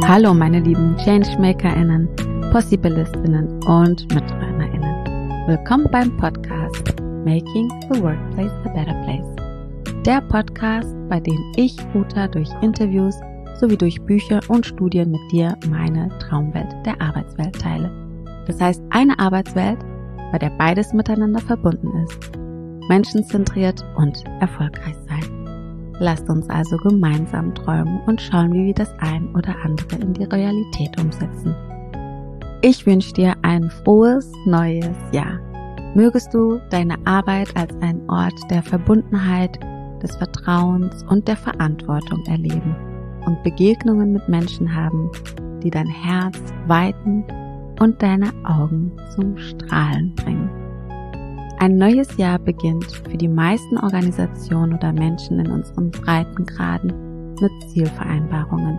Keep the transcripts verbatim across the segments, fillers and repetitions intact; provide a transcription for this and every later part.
Hallo meine lieben ChangemakerInnen, PossibilistInnen und MiträumerInnen. Willkommen beim Podcast Making the Workplace a Better Place. Der Podcast, bei dem ich, Uta, durch Interviews sowie durch Bücher und Studien mit dir meine Traumwelt der Arbeitswelt teile. Das heißt, eine Arbeitswelt, bei der beides miteinander verbunden ist. Menschenzentriert und erfolgreich sein. Lasst uns also gemeinsam träumen und schauen, wie wir das ein oder andere in die Realität umsetzen. Ich wünsche dir ein frohes neues Jahr. Mögest du deine Arbeit als einen Ort der Verbundenheit, des Vertrauens und der Verantwortung erleben und Begegnungen mit Menschen haben, die dein Herz weiten und deine Augen zum Strahlen bringen. Ein neues Jahr beginnt für die meisten Organisationen oder Menschen in unseren Breitengraden mit Zielvereinbarungen.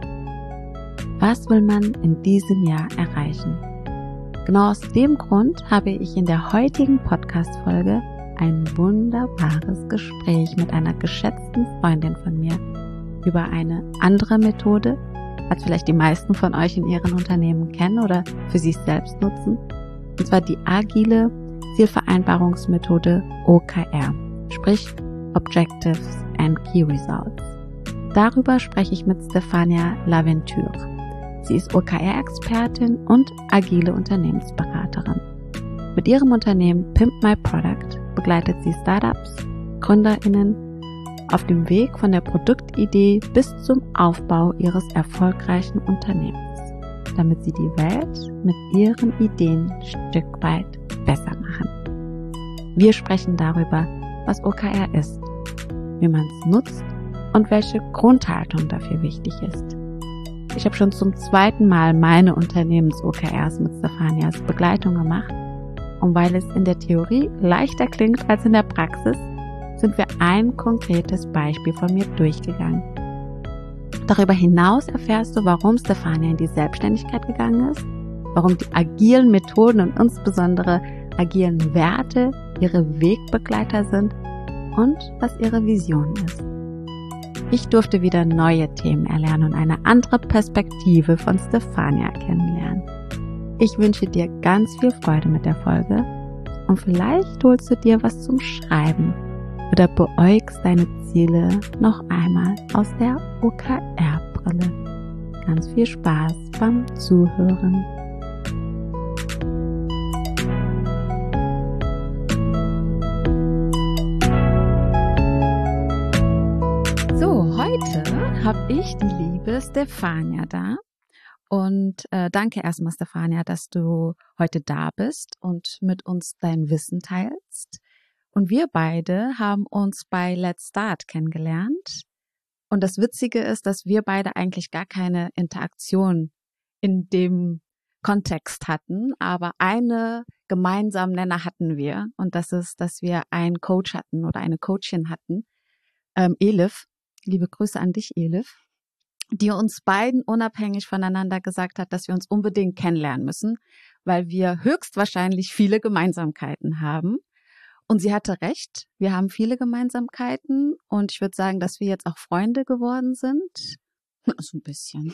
Was will man in diesem Jahr erreichen? Genau aus dem Grund habe ich in der heutigen Podcast-Folge ein wunderbares Gespräch mit einer geschätzten Freundin von mir über eine andere Methode, als vielleicht die meisten von euch in ihren Unternehmen kennen oder für sich selbst nutzen, und zwar die agile Zielvereinbarungsmethode O K R, sprich Objectives and Key Results. Darüber spreche ich mit Stefania Laventure. Sie ist O K R-Expertin und agile Unternehmensberaterin. Mit ihrem Unternehmen Pimp My Product begleitet sie Startups, GründerInnen auf dem Weg von der Produktidee bis zum Aufbau ihres erfolgreichen Unternehmens, damit sie die Welt mit ihren Ideen ein Stück weit besser machen. Wir sprechen darüber, was O K R ist, wie man es nutzt und welche Grundhaltung dafür wichtig ist. Ich habe schon zum zweiten Mal meine Unternehmens-O K Rs mit Stefanias Begleitung gemacht, und weil es in der Theorie leichter klingt als in der Praxis, sind wir ein konkretes Beispiel von mir durchgegangen. Darüber hinaus erfährst du, warum Stefania in die Selbstständigkeit gegangen ist, warum die agilen Methoden und insbesondere agilen Werte ihre Wegbegleiter sind und was ihre Vision ist. Ich durfte wieder neue Themen erlernen und eine andere Perspektive von Stefania kennenlernen. Ich wünsche dir ganz viel Freude mit der Folge und vielleicht holst du dir was zum Schreiben oder beäugst deine Ziele noch einmal aus der O K R-Brille. Ganz viel Spaß beim Zuhören. So, heute habe ich die liebe Stefania da. Und äh, danke erstmal, Stefania, dass du heute da bist und mit uns dein Wissen teilst. Und wir beide haben uns bei Let's Start kennengelernt. Und das Witzige ist, dass wir beide eigentlich gar keine Interaktion in dem Kontext hatten, aber eine gemeinsamen Nenner hatten wir. Und das ist, dass wir einen Coach hatten oder eine Coachin hatten, ähm, Elif. Liebe Grüße an dich, Elif, die uns beiden unabhängig voneinander gesagt hat, dass wir uns unbedingt kennenlernen müssen, weil wir höchstwahrscheinlich viele Gemeinsamkeiten haben. Und sie hatte recht, wir haben viele Gemeinsamkeiten und ich würde sagen, dass wir jetzt auch Freunde geworden sind. So ein bisschen.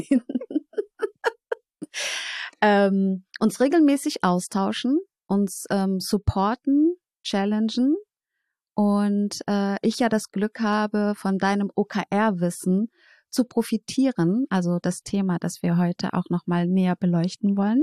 ähm, uns regelmäßig austauschen, uns ähm, supporten, challengen und äh, ich ja das Glück habe, von deinem O K R-Wissen zu profitieren, also das Thema, das wir heute auch nochmal näher beleuchten wollen.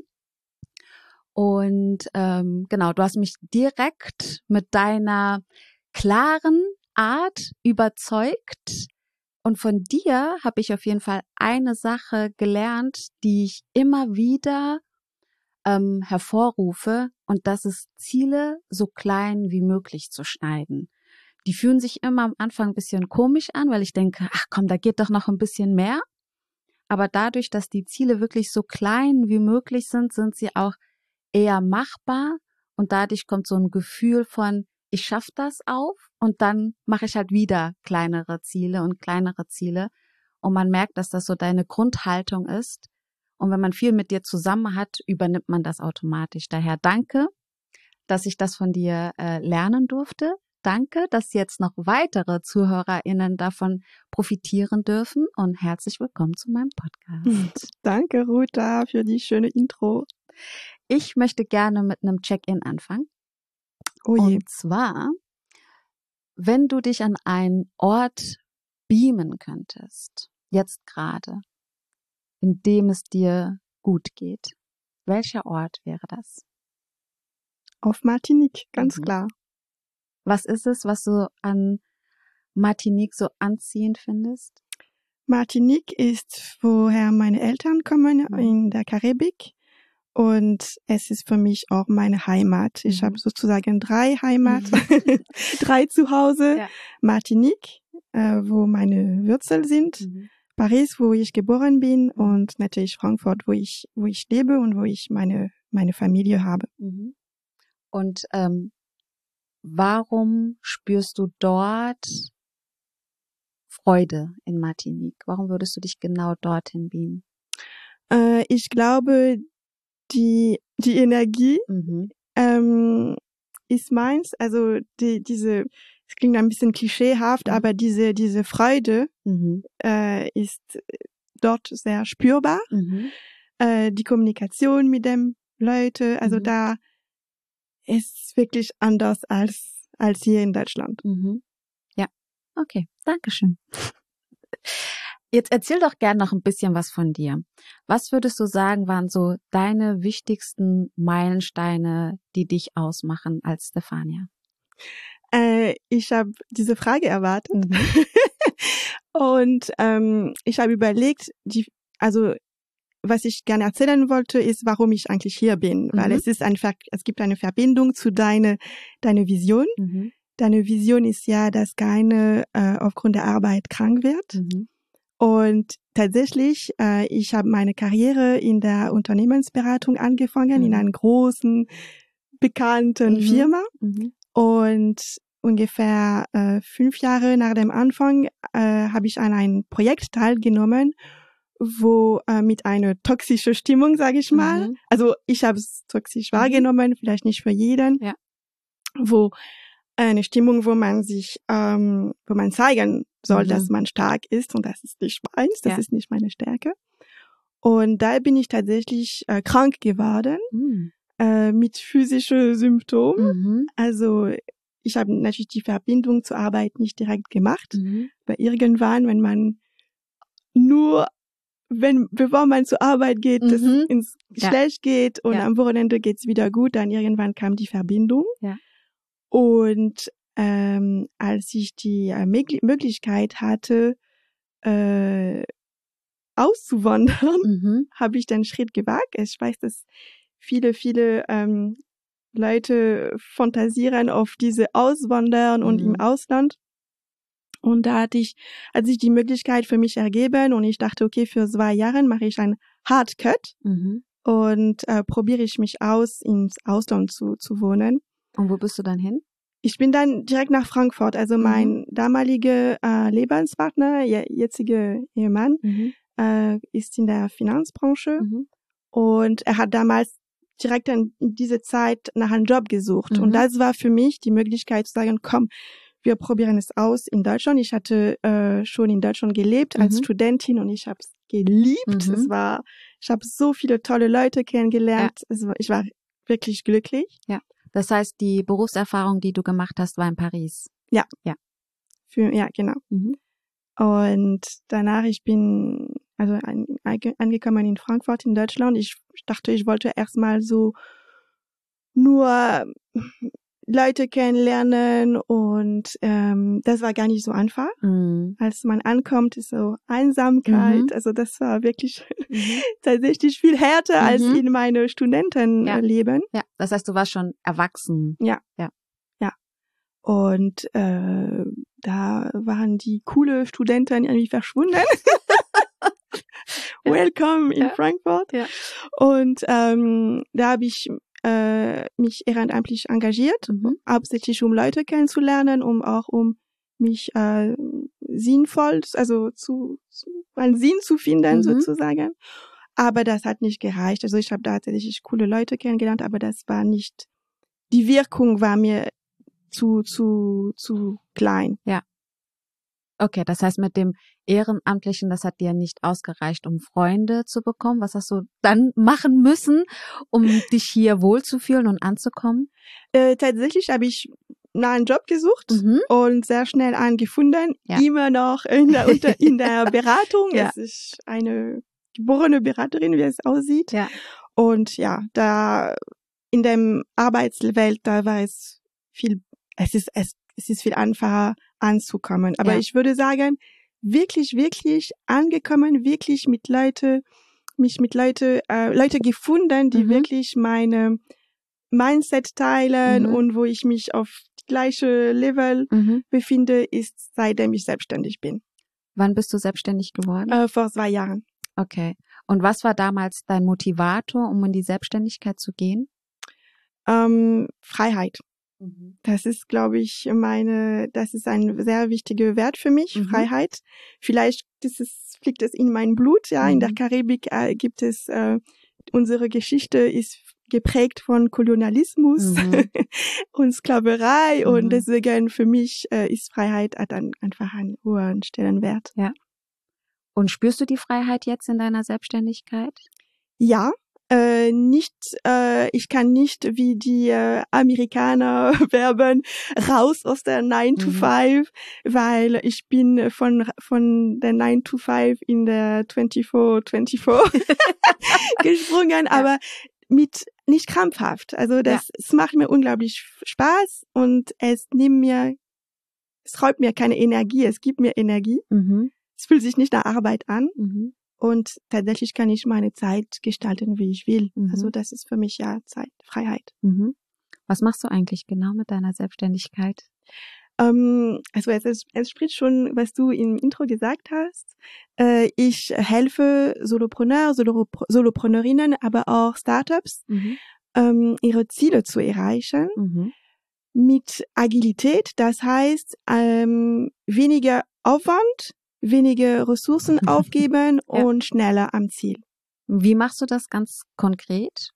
Und ähm, genau, du hast mich direkt mit deiner klaren Art überzeugt. Und von dir habe ich auf jeden Fall eine Sache gelernt, die ich immer wieder ähm, hervorrufe. Und das ist, Ziele so klein wie möglich zu schneiden. Die fühlen sich immer am Anfang ein bisschen komisch an, weil ich denke, ach komm, da geht doch noch ein bisschen mehr. Aber dadurch, dass die Ziele wirklich so klein wie möglich sind, sind sie auch eher machbar und dadurch kommt so ein Gefühl von, ich schaffe das auf und dann mache ich halt wieder kleinere Ziele und kleinere Ziele und man merkt, dass das so deine Grundhaltung ist und wenn man viel mit dir zusammen hat, übernimmt man das automatisch. Daher danke, dass ich das von dir äh, lernen durfte, danke, dass jetzt noch weitere ZuhörerInnen davon profitieren dürfen und herzlich willkommen zu meinem Podcast. Danke, Ruta, für die schöne Intro. Ich möchte gerne mit einem Check-in anfangen. Oh je. Und zwar, wenn du dich an einen Ort beamen könntest, jetzt gerade, in dem es dir gut geht, welcher Ort wäre das? Auf Martinique, ganz Mhm. klar. Was ist es, was du an Martinique so anziehend findest? Martinique ist, woher meine Eltern kommen, Mhm. in der Karibik. Und es ist für mich auch meine Heimat. Ich Mhm. habe sozusagen drei Heimat, drei Zuhause. Ja. Martinique, äh, wo meine Wurzeln sind. Mhm. Paris, wo ich geboren bin. Und natürlich Frankfurt, wo ich, wo ich lebe und wo ich meine, meine Familie habe. Mhm. Und ähm, warum spürst du dort Freude in Martinique? Warum würdest du dich genau dorthin beamen? Äh, ich glaube, die, die Energie, Mhm. ähm, ist meins. Also, die, diese, es klingt ein bisschen klischeehaft, Mhm. aber diese, diese Freude, Mhm. äh, ist dort sehr spürbar. Mhm. Äh, die Kommunikation mit dem Leute, also Mhm. da ist wirklich anders als, als hier in Deutschland. Mhm. Ja, okay, Dankeschön. Jetzt erzähl doch gern noch ein bisschen was von dir. Was würdest du sagen, waren so deine wichtigsten Meilensteine, die dich ausmachen als Stefania? Äh, ich habe diese Frage erwartet. Mhm. Und ähm, ich habe überlegt, die, also was ich gerne erzählen wollte, ist, warum ich eigentlich hier bin. Mhm. Weil es ist einfach, es gibt eine Verbindung zu deiner deine Vision. Mhm. Deine Vision ist ja, dass keine äh, aufgrund der Arbeit krank wird. Mhm. Und tatsächlich, äh, ich habe meine Karriere in der Unternehmensberatung angefangen, Mhm. in einer großen, bekannten Mhm. Firma. Mhm. Und ungefähr äh, fünf Jahre nach dem Anfang äh, habe ich an einem Projekt teilgenommen, wo äh, mit einer toxischen Stimmung, sage ich mal, Mhm. also ich habe es toxisch Mhm. wahrgenommen, vielleicht nicht für jeden, Ja. wo eine Stimmung, wo man sich, ähm, wo man zeigen soll, Mhm. dass man stark ist, und das ist nicht meins, das Ja. ist nicht meine Stärke. Und da bin ich tatsächlich äh, krank geworden, Mhm. äh, mit physischen Symptomen. Mhm. Also ich habe natürlich die Verbindung zur Arbeit nicht direkt gemacht, Mhm. aber irgendwann, wenn man nur, wenn bevor man zur Arbeit geht, Mhm. das ins Ja. schlecht geht und Ja. am Wochenende geht's wieder gut, dann irgendwann kam die Verbindung. Ja. Und ähm, als ich die äh, Möglich- Möglichkeit hatte, äh, auszuwandern, Mhm. habe ich den Schritt gewagt. Ich weiß, dass viele, viele ähm, Leute fantasieren auf diese Auswandern und Mhm. im Ausland. Und da hatte ich, hat sich die Möglichkeit für mich ergeben und ich dachte, okay, für zwei Jahre mache ich einen Hard Cut Mhm. und äh, probiere ich mich aus, ins Ausland zu, zu wohnen. Und wo bist du dann hin? Ich bin dann direkt nach Frankfurt. Also mein Mhm. damaliger äh, Lebenspartner, je- jetziger Ehemann, Mhm. äh, ist in der Finanzbranche. Mhm. Und er hat damals direkt in dieser Zeit nach einem Job gesucht. Mhm. Und das war für mich die Möglichkeit zu sagen, komm, wir probieren es aus in Deutschland. Ich hatte äh, schon in Deutschland gelebt als Mhm. Studentin und ich habe es geliebt. Mhm. Es war, ich habe so viele tolle Leute kennengelernt. Es war, ich war wirklich glücklich. Ja. Das heißt, die Berufserfahrung, die du gemacht hast, war in Paris. Ja. Ja. Für, ja, genau. Mhm. Und danach, ich bin also an, angekommen in Frankfurt in Deutschland. Ich dachte, ich wollte erstmal so nur Leute kennenlernen und ähm, das war gar nicht so einfach. Mhm. Als man ankommt, ist so Einsamkeit. Mhm. Also das war wirklich Mhm. tatsächlich viel härter Mhm. als in meinem Studentenleben. Ja, das heißt, du warst schon erwachsen. Ja. Ja. Ja. Und äh, da waren die coole Studenten irgendwie verschwunden. Ja. Welcome in Ja. Frankfurt. Ja. Und ähm, da habe ich äh, mich ehrenamtlich engagiert, Mhm. hauptsächlich um Leute kennenzulernen, um auch um mich äh, sinnvoll, also zu, zu einen Sinn zu finden Mhm. sozusagen. Aber das hat nicht gereicht. Also ich habe da tatsächlich coole Leute kennengelernt, aber das war nicht, die Wirkung war mir zu, zu, zu klein. Ja. Okay, das heißt, mit dem Ehrenamtlichen, das hat dir nicht ausgereicht, um Freunde zu bekommen. Was hast du dann machen müssen, um dich hier wohlzufühlen und anzukommen? Äh, tatsächlich habe ich nach einem Job gesucht Mhm. und sehr schnell einen gefunden. Ja. Immer noch in der, unter, in der Beratung. Ja. Es ist eine geborene Beraterin, wie es aussieht. Ja. Und ja, da in dem Arbeitswelt, da war es viel, es ist, es, es ist viel einfacher anzukommen. Aber Ja. ich würde sagen, wirklich, wirklich angekommen, wirklich mit Leute, mich mit Leute, äh, Leute gefunden, die Mhm. wirklich meine Mindset teilen Mhm. und wo ich mich auf die gleiche Level Mhm. befinde, ist seitdem ich selbstständig bin. Wann bist du selbstständig geworden? Äh, vor zwei Jahren. Okay. Und was war damals dein Motivator, um in die Selbstständigkeit zu gehen? Ähm, Freiheit. Mhm. Das ist, glaube ich, meine, das ist ein sehr wichtiger Wert für mich, Mhm. Freiheit. Vielleicht ist es, fliegt es in mein Blut, ja. Mhm. In der Karibik äh, gibt es, äh, unsere Geschichte ist geprägt von Kolonialismus Mhm. und Sklaverei Mhm. und deswegen für mich äh, ist Freiheit hat dann einfach einen hohen Stellenwert. Ja. Und spürst du die Freiheit jetzt in deiner Selbstständigkeit? Ja, äh, nicht, äh, ich kann nicht wie die äh, Amerikaner werben, raus aus der nine to five, mhm. weil ich bin von von der nine to five in der twenty-four twenty-four gesprungen, ja. Aber mit nicht krampfhaft. Also das, ja. Es macht mir unglaublich Spaß und es nimmt mir, es raubt mir keine Energie, es gibt mir Energie. Mhm. Es fühlt sich nicht nach Arbeit an. Mhm. Und tatsächlich kann ich meine Zeit gestalten, wie ich will. Mhm. Also das ist für mich ja Zeit, Freiheit. Mhm. Was machst du eigentlich genau mit deiner Selbstständigkeit? Ähm, also es, es, es spricht schon, was du im Intro gesagt hast. Äh, ich helfe Solopreneur, Solo, Solopreneurinnen, aber auch Startups, mhm. ähm, ihre Ziele zu erreichen. Mhm. Mit Agilität, das heißt ähm, weniger Aufwand, weniger Ressourcen aufgeben ja. und schneller am Ziel. Wie machst du das ganz konkret?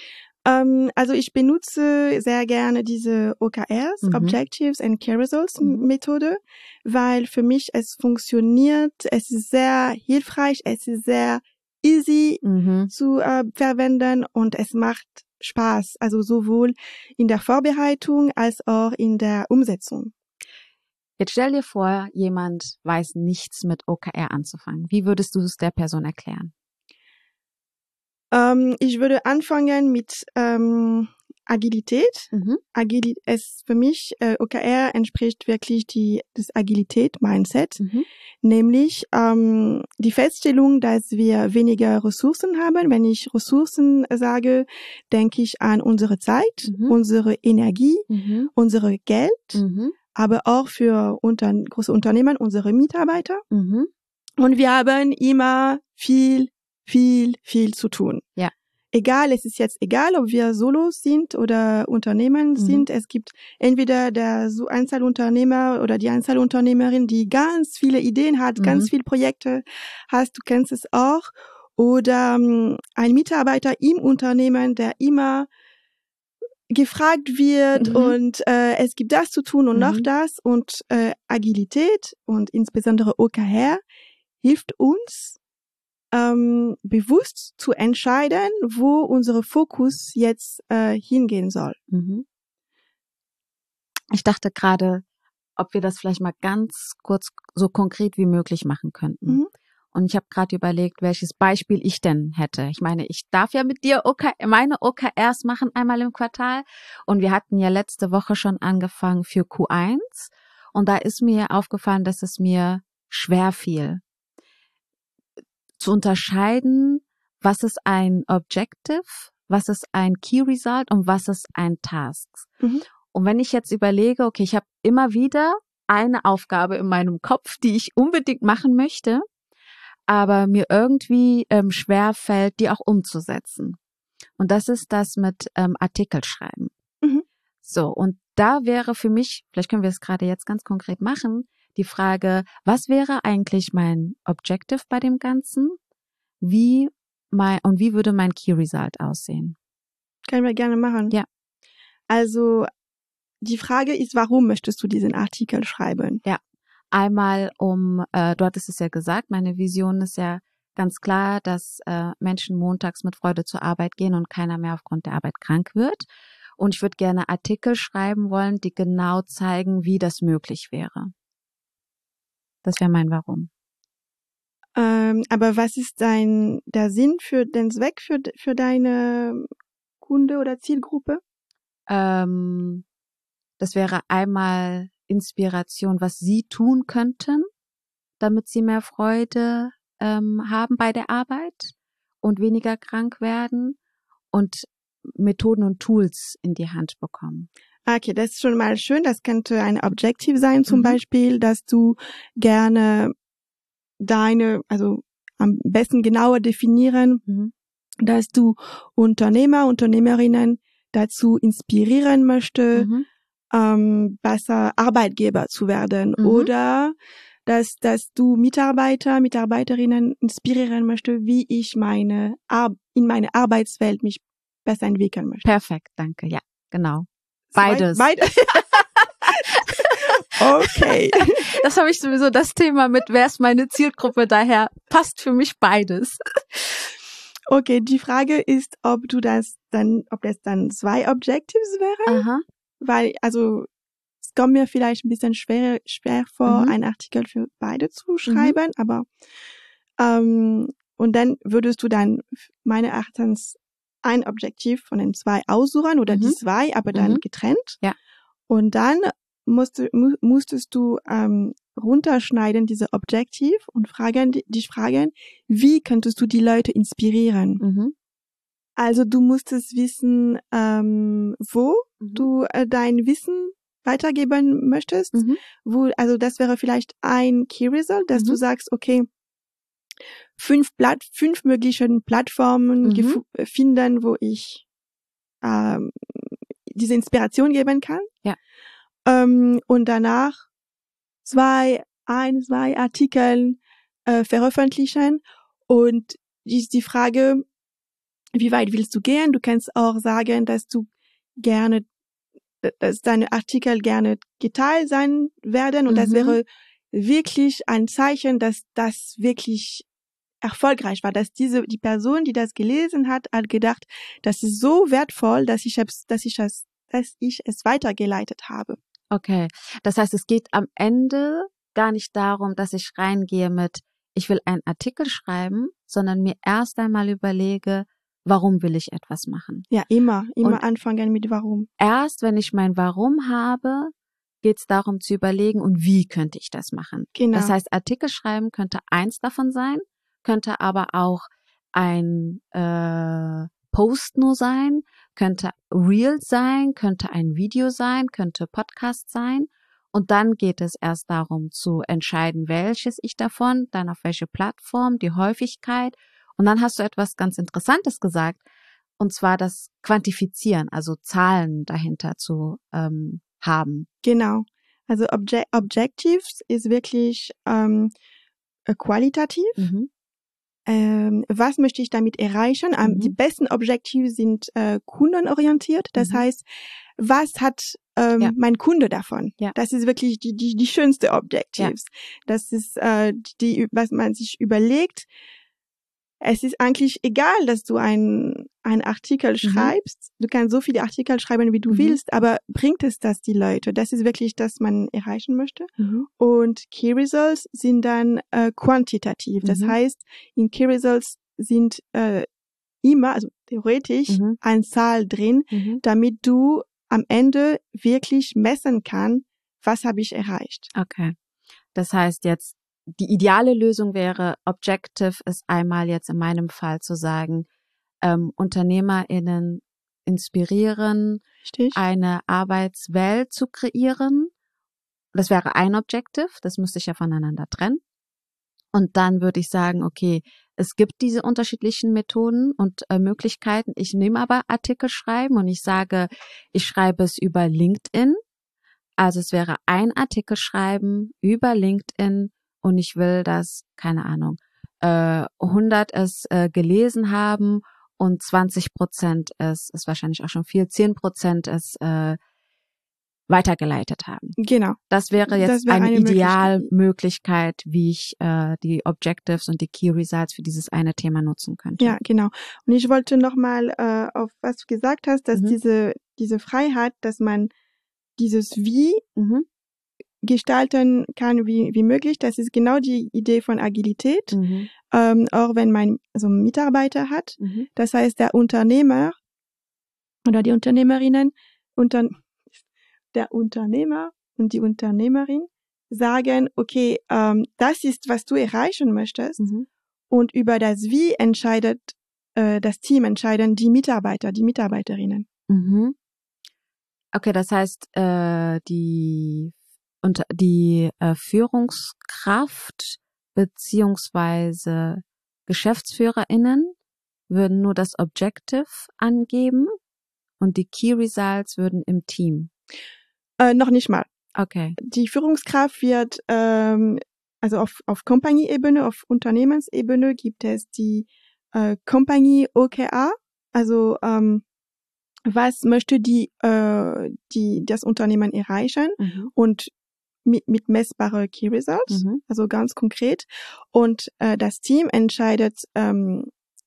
Ähm, also ich benutze sehr gerne diese O K Rs, mhm. Objectives and Key Results mhm. Methode, weil für mich es funktioniert, es ist sehr hilfreich, es ist sehr easy mhm. zu äh, verwenden und es macht Spaß, also sowohl in der Vorbereitung als auch in der Umsetzung. Jetzt stell dir vor, jemand weiß nichts mit O K R anzufangen. Wie würdest du es der Person erklären? Ähm, ich würde anfangen mit ähm, Agilität. Mhm. Agilität ist für mich, äh, O K R entspricht wirklich die das Agilität-Mindset, mhm. nämlich ähm, die Feststellung, dass wir weniger Ressourcen haben. Wenn ich Ressourcen sage, denke ich an unsere Zeit, mhm. unsere Energie, mhm. unsere Geld, mhm. aber auch für unter, große Unternehmen unsere Mitarbeiter. Mhm. Und wir haben immer viel, viel, viel zu tun. Ja. Egal, es ist jetzt egal, ob wir Solos sind oder Unternehmen mhm. sind. Es gibt entweder der Einzelunternehmer oder die Einzelunternehmerin, die ganz viele Ideen hat, mhm. ganz viele Projekte hast, du kennst es auch. Oder ähm, ein Mitarbeiter im Unternehmen, der immer gefragt wird mhm. und äh, es gibt das zu tun und mhm. noch das. Und äh, Agilität und insbesondere O K R hilft uns, ähm, bewusst zu entscheiden, wo unser Fokus jetzt äh, hingehen soll. Mhm. Ich dachte gerade, ob wir das vielleicht mal ganz kurz so konkret wie möglich machen könnten. Mhm. Und ich habe gerade überlegt, welches Beispiel ich denn hätte. Ich meine, ich darf ja mit dir O K, meine O K Rs machen einmal im Quartal. Und wir hatten ja letzte Woche schon angefangen für Q eins. Und da ist mir aufgefallen, dass es mir schwer fiel, zu unterscheiden, was ist ein Objective, was ist ein Key Result und was ist ein Task. Mhm. Und wenn ich jetzt überlege, okay, ich habe immer wieder eine Aufgabe in meinem Kopf, die ich unbedingt machen möchte, aber mir irgendwie ähm, schwer fällt, die auch umzusetzen. Und das ist das mit ähm, Artikel schreiben. Mhm. So, und da wäre für mich, vielleicht können wir es gerade jetzt ganz konkret machen, die Frage, was wäre eigentlich mein Objective bei dem Ganzen? Wie mein, und wie würde mein Key Result aussehen? Können wir gerne machen. Ja. Also die Frage ist, warum möchtest du diesen Artikel schreiben? Ja, einmal um, äh, du hattest es ja gesagt, meine Vision ist ja ganz klar, dass äh, Menschen montags mit Freude zur Arbeit gehen und keiner mehr aufgrund der Arbeit krank wird. Und ich würde gerne Artikel schreiben wollen, die genau zeigen, wie das möglich wäre. Das wäre mein Warum. Ähm, aber was ist dein der Sinn für den Zweck für für deine Kunde oder Zielgruppe? Ähm, das wäre einmal Inspiration, was sie tun könnten, damit sie mehr Freude ähm, haben bei der Arbeit und weniger krank werden und Methoden und Tools in die Hand bekommen. Okay, das ist schon mal schön. Das könnte ein Objective sein, zum Mhm. Beispiel, dass du gerne deine, also am besten genauer definieren, Mhm. dass du Unternehmer, Unternehmerinnen dazu inspirieren möchte, Mhm. ähm, besser Arbeitgeber zu werden, Mhm. oder dass dass du Mitarbeiter, Mitarbeiterinnen inspirieren möchte, wie ich meine Ar- in meine Arbeitswelt mich besser entwickeln möchte. Perfekt, danke. Ja, genau. Beides. Beides. Okay. Das habe ich sowieso, das Thema mit, wer ist meine Zielgruppe, daher passt für mich beides. Okay, die Frage ist, ob du das dann, ob das dann zwei Objectives wären, Aha. weil, also, es kommt mir vielleicht ein bisschen schwer, schwer vor, Mhm. einen Artikel für beide zu schreiben, mhm. aber, ähm, und dann würdest du dann, meine Erachtens, ein Objektiv von den zwei aussuchen oder Mhm. die zwei, aber dann Mhm. getrennt. Ja. Und dann musst, mu musstest du ähm, runterschneiden, diese Objektiv, und fragen, dich fragen, wie könntest du die Leute inspirieren? Mhm. Also du musstest wissen, ähm, wo Mhm. du äh, dein Wissen weitergeben möchtest. Mhm. Wo, also das wäre vielleicht ein Key Result, dass Mhm. du sagst, okay, fünf Platt, fünf möglichen Plattformen Mhm. gefu- finden, wo ich ähm, diese Inspiration geben kann. Ja. Ähm, und danach zwei, ein, zwei Artikel äh, veröffentlichen. Und ist die Frage, wie weit willst du gehen? Du kannst auch sagen, dass du gerne, dass deine Artikel gerne geteilt sein werden. Und Mhm. das wäre wirklich ein Zeichen, dass das wirklich erfolgreich war, dass diese, die Person, die das gelesen hat, hat gedacht, das ist so wertvoll, dass ich es, dass ich es, dass ich es weitergeleitet habe. Okay. Das heißt, es geht am Ende gar nicht darum, dass ich reingehe mit, ich will einen Artikel schreiben, sondern mir erst einmal überlege, warum will ich etwas machen? Ja, immer, immer Und anfangen mit warum. Erst wenn ich mein Warum habe, geht es darum zu überlegen, und wie könnte ich das machen? Genau. Das heißt, Artikel schreiben könnte eins davon sein, könnte aber auch ein äh, Post nur sein, könnte Reels sein, könnte ein Video sein, könnte Podcast sein. Und dann geht es erst darum zu entscheiden, welches ich davon, dann auf welche Plattform, die Häufigkeit. Und dann hast du etwas ganz Interessantes gesagt, und zwar das Quantifizieren, also Zahlen dahinter zu ähm, haben. Genau. Also Obje- Objectives ist wirklich ähm, qualitativ. Mhm. Ähm, was möchte ich damit erreichen? Ähm, Mhm. Die besten Objectives sind äh, kundenorientiert. Das Mhm. heißt, was hat ähm, Ja. mein Kunde davon? Ja. Das ist wirklich die die die schönste Objectives. Das ist äh, die, was man sich überlegt. Es ist eigentlich egal, dass du ein ein Artikel Mhm. schreibst. Du kannst so viele Artikel schreiben, wie du Mhm. willst, aber bringt es das die Leute? Das ist wirklich, das man erreichen möchte. Mhm. Und Key Results sind dann äh, quantitativ. Das Mhm. heißt, in Key Results sind äh, immer, also theoretisch, Mhm. eine Zahl drin, Mhm. damit du am Ende wirklich messen kannst, was habe ich erreicht. Okay. Das heißt jetzt, die ideale Lösung wäre, Objective ist einmal jetzt in meinem Fall zu sagen, ähm, UnternehmerInnen inspirieren, Richtig? eine Arbeitswelt zu kreieren. Das wäre ein Objective, das müsste ich ja voneinander trennen. Und dann würde ich sagen, okay, es gibt diese unterschiedlichen Methoden und äh, Möglichkeiten. Ich nehme aber Artikel schreiben und ich sage, ich schreibe es über LinkedIn. Also es wäre ein Artikel schreiben über LinkedIn und ich will, dass, keine Ahnung, äh, hundert es äh, gelesen haben und zwanzig Prozent es, ist wahrscheinlich auch schon viel, zehn Prozent es äh, weitergeleitet haben. Genau. Das wäre jetzt das wäre eine, eine Idealmöglichkeit, wie ich äh, die Objectives und die Key Results für dieses eine Thema nutzen könnte. Ja, genau. Und ich wollte nochmal äh, auf was du gesagt hast, dass Mhm. diese diese Freiheit, dass man dieses Wie Mhm. gestalten kann, wie wie möglich, das ist genau die Idee von Agilität, Mhm. ähm, auch wenn man so einen Mitarbeiter hat. Mhm. Das heißt, der Unternehmer oder die Unternehmerinnen, unter, der Unternehmer und die Unternehmerin sagen, okay, ähm, das ist, was du erreichen möchtest, Mhm. und über das Wie entscheidet äh, das Team, entscheiden die Mitarbeiter, die Mitarbeiterinnen. Mhm. Okay, das heißt, äh, die und die äh, Führungskraft beziehungsweise GeschäftsführerInnen würden nur das Objective angeben und die Key Results würden im Team. Äh, noch nicht mal. Okay. Die Führungskraft wird, ähm, also auf, auf Company-Ebene, auf Unternehmensebene gibt es die äh, Company O K R, also ähm, was möchte die, äh, die das Unternehmen erreichen, Mhm. und mit, mit messbare Key Results, Mhm. also ganz konkret. Und äh, das Team entscheidet ähm,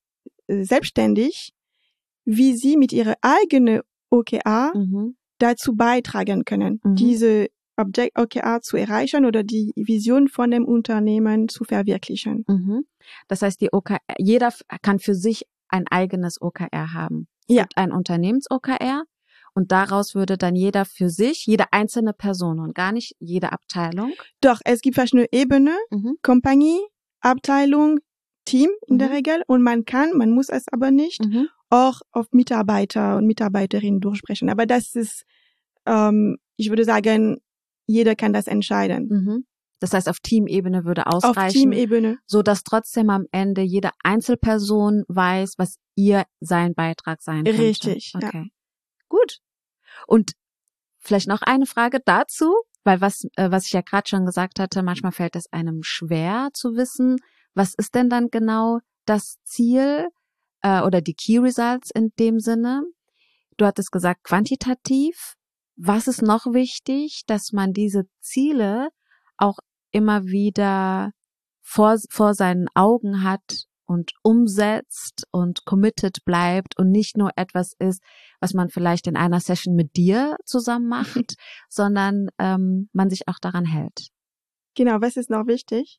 selbstständig, wie sie mit ihrer eigenen O K R Mhm. dazu beitragen können, Mhm. diese Object O K R zu erreichen oder die Vision von dem Unternehmen zu verwirklichen. Mhm. Das heißt, die O K R, jeder f- kann für sich ein eigenes O K R haben. Es Ja. gibt ein Unternehmens-O K R und daraus würde dann jeder für sich, jede einzelne Person und gar nicht jede Abteilung. Doch, es gibt verschiedene Ebenen, Mhm. Kompanie, Abteilung, Team in Mhm. der Regel, und man kann, man muss es aber nicht, Mhm. auch auf Mitarbeiter und Mitarbeiterinnen durchsprechen. Aber das ist, ähm, ich würde sagen, jeder kann das entscheiden. Mhm. Das heißt, auf Teamebene würde Auf ausreichen, Teamebene. so dass trotzdem am Ende jede Einzelperson weiß, was ihr sein Beitrag sein könnte. Richtig, ja. Okay. Gut. Und vielleicht noch eine Frage dazu, weil was äh, was ich ja gerade schon gesagt hatte, manchmal fällt es einem schwer zu wissen, was ist denn dann genau das Ziel äh, oder die Key Results in dem Sinne. Du hattest gesagt quantitativ. Was ist noch wichtig, dass man diese Ziele auch immer wieder vor, vor seinen Augen hat und umsetzt und committed bleibt und nicht nur etwas ist, was man vielleicht in einer Session mit dir zusammen macht, sondern ähm, man sich auch daran hält. Genau, was ist noch wichtig?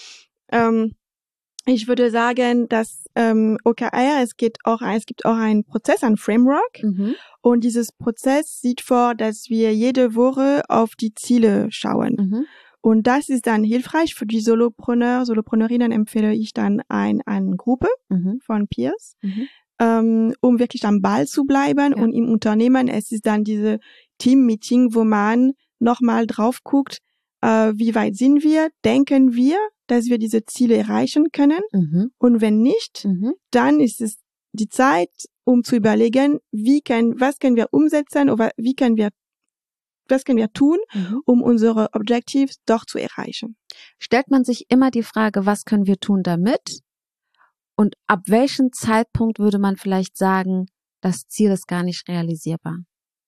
Ähm, ich würde sagen, dass ähm, O K R, es geht auch, es gibt auch einen Prozess, ein Framework. Mhm. Und dieses Prozess sieht vor, dass wir jede Woche auf die Ziele schauen. Mhm. Und das ist dann hilfreich für die Solopreneur, Solopreneurinnen empfehle ich dann ein, eine Gruppe Mhm. von Peers, Mhm. ähm, um wirklich am Ball zu bleiben. Ja. Und im Unternehmen, es ist dann diese Team-Meeting, wo man nochmal drauf guckt, äh, wie weit sind wir, denken wir, dass wir diese Ziele erreichen können. Mhm. Und wenn nicht, Mhm. dann ist es die Zeit, um zu überlegen, wie können, was können wir umsetzen oder wie können wir, was können wir tun, Mhm. um unsere Objectives doch zu erreichen. Stellt man sich immer die Frage, was können wir tun damit? Und ab welchem Zeitpunkt würde man vielleicht sagen, das Ziel ist gar nicht realisierbar?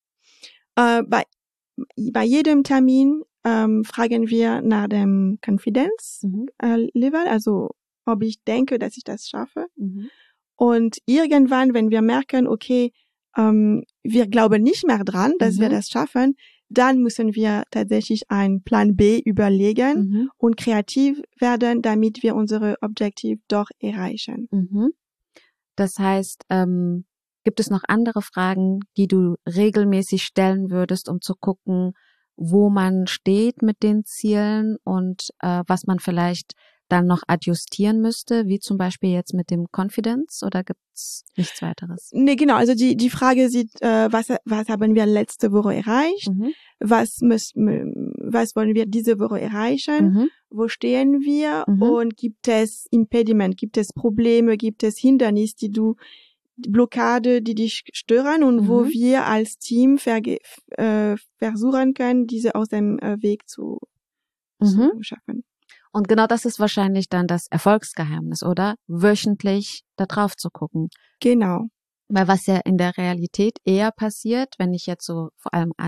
Äh, bei, bei jedem Termin ähm, fragen wir nach dem Confidence Mhm. äh, Level, also ob ich denke, dass ich das schaffe. Mhm. Und irgendwann, wenn wir merken, okay, ähm, wir glauben nicht mehr dran, dass Mhm. wir das schaffen, dann müssen wir tatsächlich einen Plan B überlegen Mhm. und kreativ werden, damit wir unsere Objektiv doch erreichen. Mhm. Das heißt, ähm, gibt es noch andere Fragen, die du regelmäßig stellen würdest, um zu gucken, wo man steht mit den Zielen und äh, was man vielleicht dann noch adjustieren müsste, wie zum Beispiel jetzt mit dem Confidence, oder gibt's nichts weiteres? Nee, genau, also die die Frage sieht, äh, was was haben wir letzte Woche erreicht? Mhm. Was müssen, was wollen wir diese Woche erreichen? Mhm. Wo stehen wir? Mhm. Und gibt es Impediment, gibt es Probleme, gibt es Hindernisse, die du Blockade, die dich stören und Mhm. wo wir als Team verge- äh, versuchen können, diese aus dem äh, Weg zu, Mhm. zu schaffen. Und genau das ist wahrscheinlich dann das Erfolgsgeheimnis, oder? Wöchentlich da drauf zu gucken. Genau. Weil was ja in der Realität eher passiert, wenn ich jetzt so vor allem an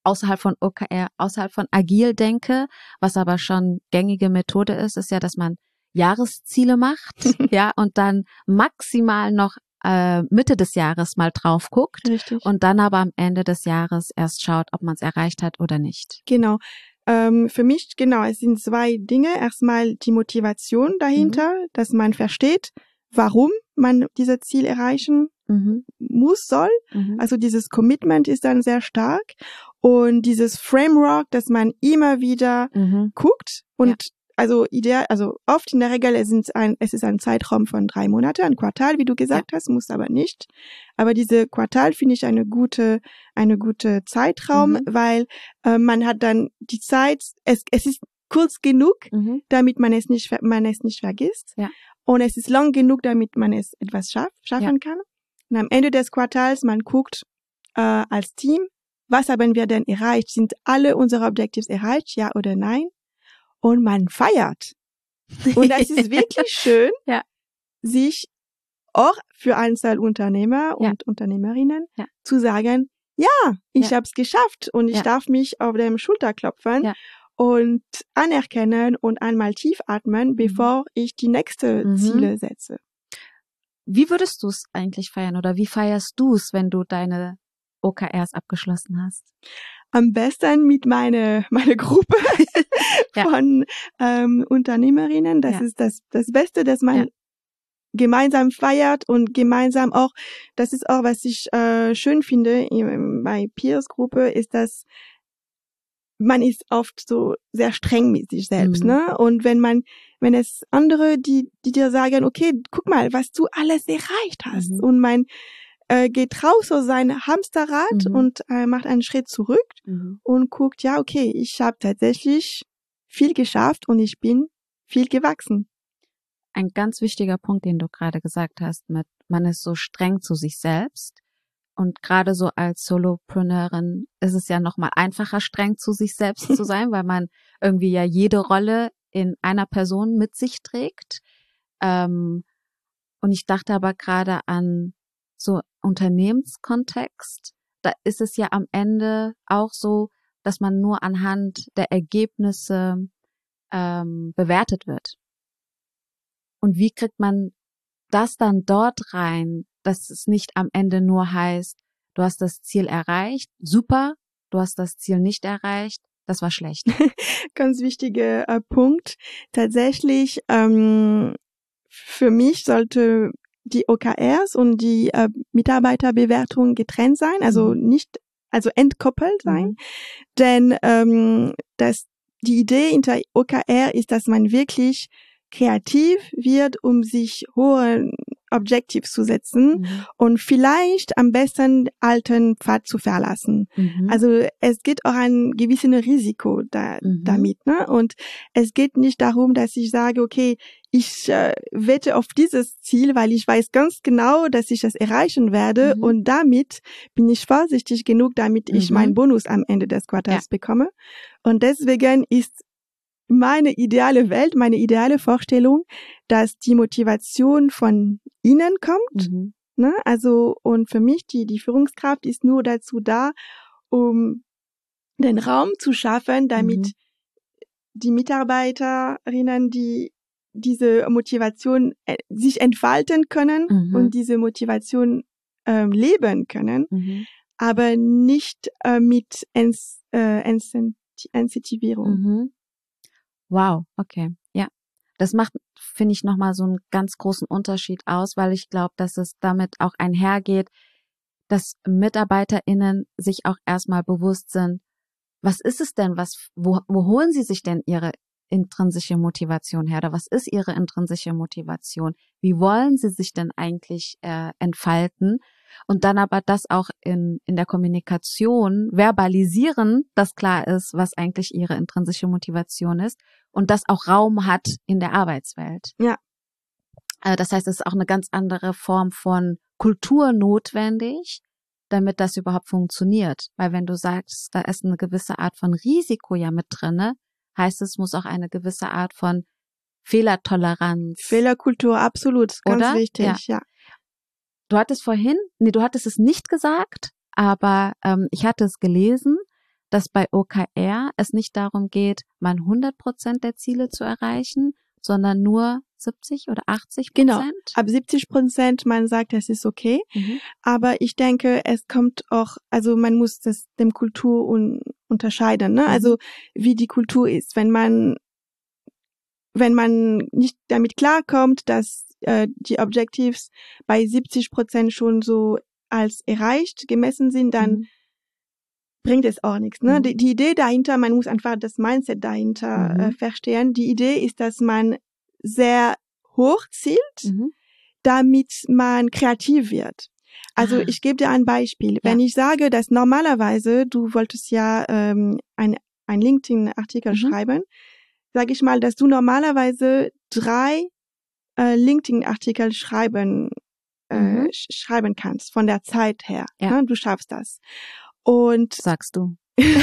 außerhalb von O K R, außerhalb von agil denke, was aber schon gängige Methode ist, ist ja, dass man Jahresziele macht, ja, und dann maximal noch äh, Mitte des Jahres mal drauf guckt. Richtig. Und dann aber am Ende des Jahres erst schaut, ob man es erreicht hat oder nicht. Genau. Ähm, für mich, genau, es sind zwei Dinge. Erstmal die Motivation dahinter, mhm. dass man versteht, warum man dieses Ziel erreichen mhm. muss, soll. Mhm. Also dieses Commitment ist dann sehr stark. Und dieses Framework, dass man immer wieder mhm. guckt und ja. Also ideal, also oft in der Regel es ist ein, es ist ein Zeitraum von drei Monate, ein Quartal, wie du gesagt ja. hast, muss aber nicht. Aber diese Quartal finde ich eine gute, eine gute Zeitraum, mhm. weil äh, man hat dann die Zeit, es, es ist kurz genug, mhm. damit man es nicht, man es nicht vergisst. Ja. Und es ist lang genug, damit man es etwas schaff, schaffen ja. kann. Und am Ende des Quartals, man guckt äh, als Team, was haben wir denn erreicht? Sind alle unsere Objectives erreicht, ja oder nein? Und man feiert. Und das ist wirklich schön, ja. sich auch für Einzelunternehmer und ja. Unternehmerinnen ja. zu sagen, ja, ich ja. habe es geschafft und ich ja. darf mich auf dem Schulter klopfen ja. und anerkennen und einmal tief atmen, bevor mhm. ich die nächste mhm. Ziele setze. Wie würdest du es eigentlich feiern oder wie feierst du es, wenn du deine O K Rs abgeschlossen hast? Am besten mit meiner meine Gruppe ja. von ähm, Unternehmerinnen. Das ja. ist das das Beste, dass man ja. gemeinsam feiert und gemeinsam auch, das ist auch, was ich äh, schön finde in, bei Peers-Gruppe, ist, dass man ist oft so sehr streng mit sich selbst, mhm. ne? Und wenn man, wenn es andere, die die dir sagen, okay, guck mal, was du alles erreicht hast, mhm. und man äh, geht raus aus seinem Hamsterrad mhm. und äh, macht einen Schritt zurück mhm. und guckt, ja, okay, ich habe tatsächlich viel geschafft und ich bin viel gewachsen. Ein ganz wichtiger Punkt, den du gerade gesagt hast, mit man ist so streng zu sich selbst. Und gerade so als Solopreneurin ist es ja nochmal einfacher, streng zu sich selbst zu sein, weil man irgendwie ja jede Rolle in einer Person mit sich trägt. Ähm, und ich dachte aber gerade an so Unternehmenskontext, da ist es ja am Ende auch so, dass man nur anhand der Ergebnisse ähm, bewertet wird. Und wie kriegt man das dann dort rein, dass es nicht am Ende nur heißt, du hast das Ziel erreicht, super, du hast das Ziel nicht erreicht, das war schlecht. Ganz wichtiger äh, Punkt. Tatsächlich, ähm, für mich sollte die O K Rs und die äh, Mitarbeiterbewertung getrennt sein, also mhm. nicht, also entkoppelt sein, mhm. denn ähm, das, die Idee hinter O K R ist, dass man wirklich kreativ wird, um sich hohe Objectives zu setzen mhm. und vielleicht am besten alten Pfad zu verlassen. Mhm. Also es geht auch ein gewisses Risiko da, mhm. damit, ne? Und es geht nicht darum, dass ich sage, okay, ich äh, wette auf dieses Ziel, weil ich weiß ganz genau, dass ich das erreichen werde mhm. und damit bin ich vorsichtig genug, damit mhm. ich meinen Bonus am Ende des Quartals ja. bekomme. Und deswegen ist meine ideale Welt, meine ideale Vorstellung, dass die Motivation von innen kommt, mhm. ne? Also, und für mich, die, die Führungskraft ist nur dazu da, um den Raum zu schaffen, damit mhm. die Mitarbeiterinnen, die diese Motivation äh, sich entfalten können mhm. und diese Motivation äh, leben können, mhm. aber nicht äh, mit Ens, äh, Incentivierung. Mhm. Wow, okay, ja. Das macht, finde ich, nochmal so einen ganz großen Unterschied aus, weil ich glaube, dass es damit auch einhergeht, dass MitarbeiterInnen sich auch erstmal bewusst sind, was ist es denn, was, wo, wo holen sie sich denn ihre intrinsische Motivation her? Oder was ist ihre intrinsische Motivation? Wie wollen sie sich denn eigentlich äh, entfalten? Und dann aber das auch in in der Kommunikation verbalisieren, dass klar ist, was eigentlich ihre intrinsische Motivation ist und das auch Raum hat in der Arbeitswelt. Ja. Also das heißt, es ist auch eine ganz andere Form von Kultur notwendig, damit das überhaupt funktioniert. Weil wenn du sagst, da ist eine gewisse Art von Risiko ja mit drinne, heißt es, muss auch eine gewisse Art von Fehlertoleranz. Fehlerkultur, absolut, ganz oder? wichtig, ja. ja. Du hattest vorhin, nee, du hattest es nicht gesagt, aber ähm, ich hatte es gelesen, dass bei O K R es nicht darum geht, mal hundert Prozent der Ziele zu erreichen, sondern nur siebzig oder achtzig Prozent? Genau, ab siebzig Prozent, man sagt, das ist okay. Mhm. Aber ich denke, es kommt auch, also man muss das dem Kultur un- unterscheiden, ne? Mhm. Also wie die Kultur ist. Wenn man wenn man nicht damit klarkommt, dass äh, die Objectives bei siebzig Prozent schon so als erreicht gemessen sind, dann Mhm. bringt es auch nichts. Ne? Mhm. Die, die Idee dahinter, man muss einfach das Mindset dahinter Mhm. äh, verstehen. Die Idee ist, dass man sehr hoch zielt, Mhm. damit man kreativ wird. Also Ah. ich gebe dir ein Beispiel. Ja. Wenn ich sage, dass normalerweise, du wolltest ja ähm, ein, ein LinkedIn-Artikel Mhm. schreiben, sage ich mal, dass du normalerweise drei äh, LinkedIn-Artikel schreiben äh, Mhm. sch- schreiben kannst, von der Zeit her. Ja. Ne? Du schaffst das. Und Sagst du.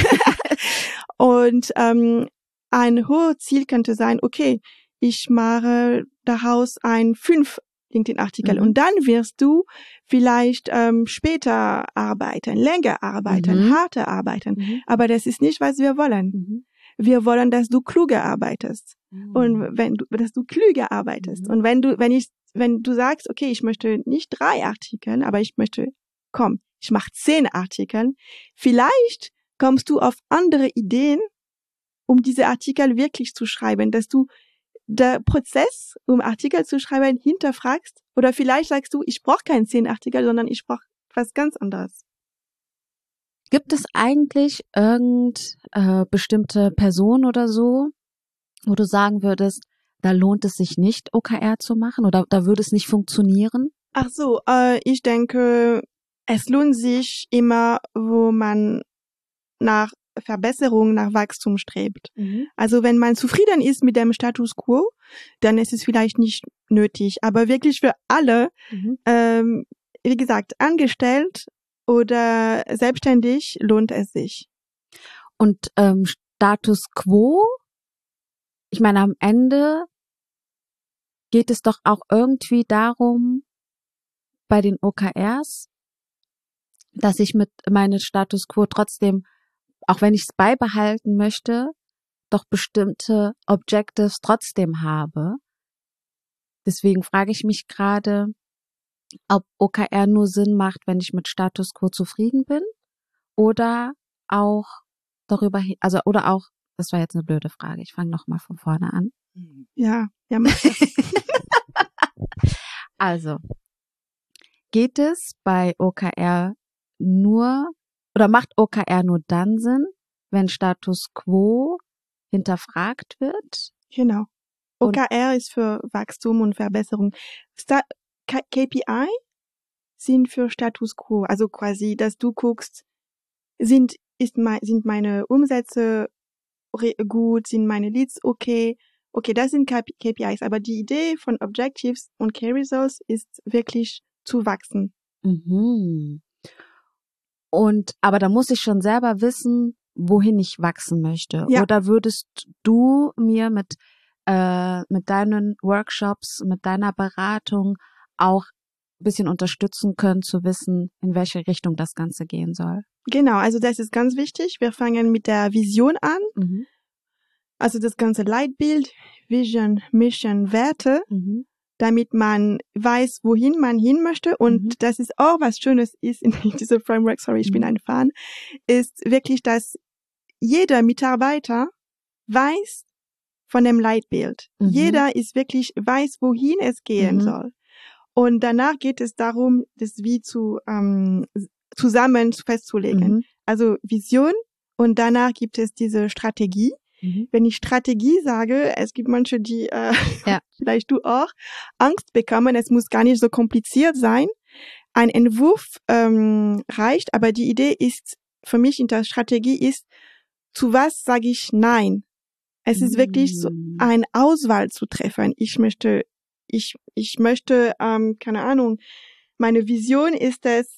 und ähm, ein hohes Ziel könnte sein, okay, ich mache daraus ein fünf LinkedIn-Artikel Mhm. und dann wirst du vielleicht ähm, später arbeiten, länger arbeiten, Mhm. harter arbeiten. Mhm. Aber das ist nicht, was wir wollen. Mhm. Wir wollen, dass du kluger arbeitest. Mhm. Und wenn du, dass du klüger arbeitest. Mhm. Und wenn du, wenn ich, wenn du sagst, okay, ich möchte nicht drei Artikel, aber ich möchte, komm, ich mache zehn Artikel, vielleicht kommst du auf andere Ideen, um diese Artikel wirklich zu schreiben, dass du der Prozess, um Artikel zu schreiben, hinterfragst. Oder vielleicht sagst du, ich brauche keinen zehn Artikel, sondern ich brauche was ganz anderes. Gibt es eigentlich irgend äh, bestimmte Person oder so, wo du sagen würdest, da lohnt es sich nicht, O K R zu machen oder da würde es nicht funktionieren? Ach so, äh, ich denke, es lohnt sich immer, wo man nach Verbesserung, nach Wachstum strebt. Mhm. Also wenn man zufrieden ist mit dem Status quo, dann ist es vielleicht nicht nötig. Aber wirklich für alle, Mhm. ähm, wie gesagt, angestellt oder selbstständig, lohnt es sich. Und ähm, Status quo, ich meine, am Ende geht es doch auch irgendwie darum, bei den O K Rs, dass ich mit meinem Status quo trotzdem, auch wenn ich es beibehalten möchte, doch bestimmte Objectives trotzdem habe. Deswegen frage ich mich gerade, ob O K R nur Sinn macht, wenn ich mit Status quo zufrieden bin oder auch darüber, hin- also oder auch, das war jetzt eine blöde Frage, ich fange nochmal von vorne an. Ja, ja, mach das. Also, geht es bei O K R nur, oder macht O K R nur dann Sinn, wenn Status quo hinterfragt wird? Genau. Und- O K R ist für Wachstum und Verbesserung. Sta- K- KPI sind für Status quo. Also quasi, dass du guckst, sind, ist mein, sind meine Umsätze re- gut, sind meine Leads okay? Okay, das sind K P Is. Aber die Idee von Objectives und Key Results ist wirklich zu wachsen. Mhm. Und, aber da muss ich schon selber wissen, wohin ich wachsen möchte. Ja. Oder würdest du mir mit, äh, mit deinen Workshops, mit deiner Beratung auch ein bisschen unterstützen können, zu wissen, in welche Richtung das Ganze gehen soll? Genau, also das ist ganz wichtig. Wir fangen mit der Vision an. Mhm. Also das ganze Leitbild, Vision, Mission, Werte, Mhm. damit man weiß, wohin man hin möchte. Und Mhm. das ist auch was Schönes ist in diesem Framework, sorry, ich bin Mhm. ein Fan, ist wirklich, dass jeder Mitarbeiter weiß von dem Leitbild. Mhm. Jeder ist wirklich, weiß, wohin es gehen Mhm. soll. Und danach geht es darum, das wie zu ähm, zusammen festzulegen. Mhm. Also Vision und danach gibt es diese Strategie. Mhm. Wenn ich Strategie sage, es gibt manche, die, äh, Ja. vielleicht du auch, Angst bekommen. Es muss gar nicht so kompliziert sein. Ein Entwurf ähm, reicht, aber die Idee ist, für mich in der Strategie ist, zu was sage ich Nein? Es ist wirklich so Mhm. eine Auswahl zu treffen. Ich möchte, ich, ich möchte, ähm, keine Ahnung, meine Vision ist es,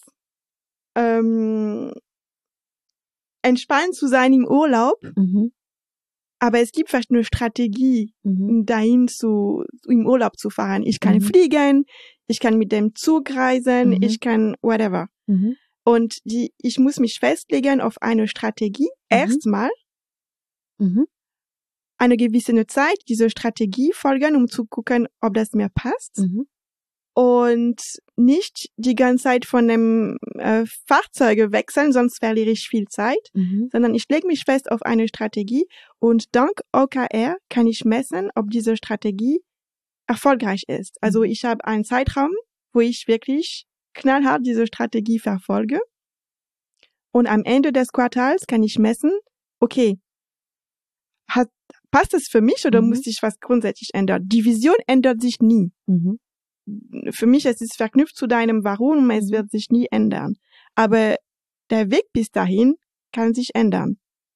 ähm, entspannt zu sein im Urlaub. Mhm. Aber es gibt vielleicht eine Strategie, Mhm. um dahin zu, im Urlaub zu fahren. Ich kann Mhm. fliegen, ich kann mit dem Zug reisen, Mhm. ich kann whatever. Mhm. Und die, ich muss mich festlegen auf eine Strategie. Mhm. Erstmal Mhm. eine gewisse Zeit diese Strategie folgen, um zu gucken, ob das mir passt. Mhm. Und nicht die ganze Zeit von dem äh, Fahrzeuge wechseln, sonst verliere ich viel Zeit, Mhm. sondern ich lege mich fest auf eine Strategie und dank O K R kann ich messen, ob diese Strategie erfolgreich ist. Also ich habe einen Zeitraum, wo ich wirklich knallhart diese Strategie verfolge und am Ende des Quartals kann ich messen, okay, hat, passt es für mich oder Mhm. muss ich was grundsätzlich ändern? Die Vision ändert sich nie. Mhm. Für mich es ist verknüpft zu deinem Warum, es Mhm. wird sich nie ändern. Aber der Weg bis dahin kann sich ändern.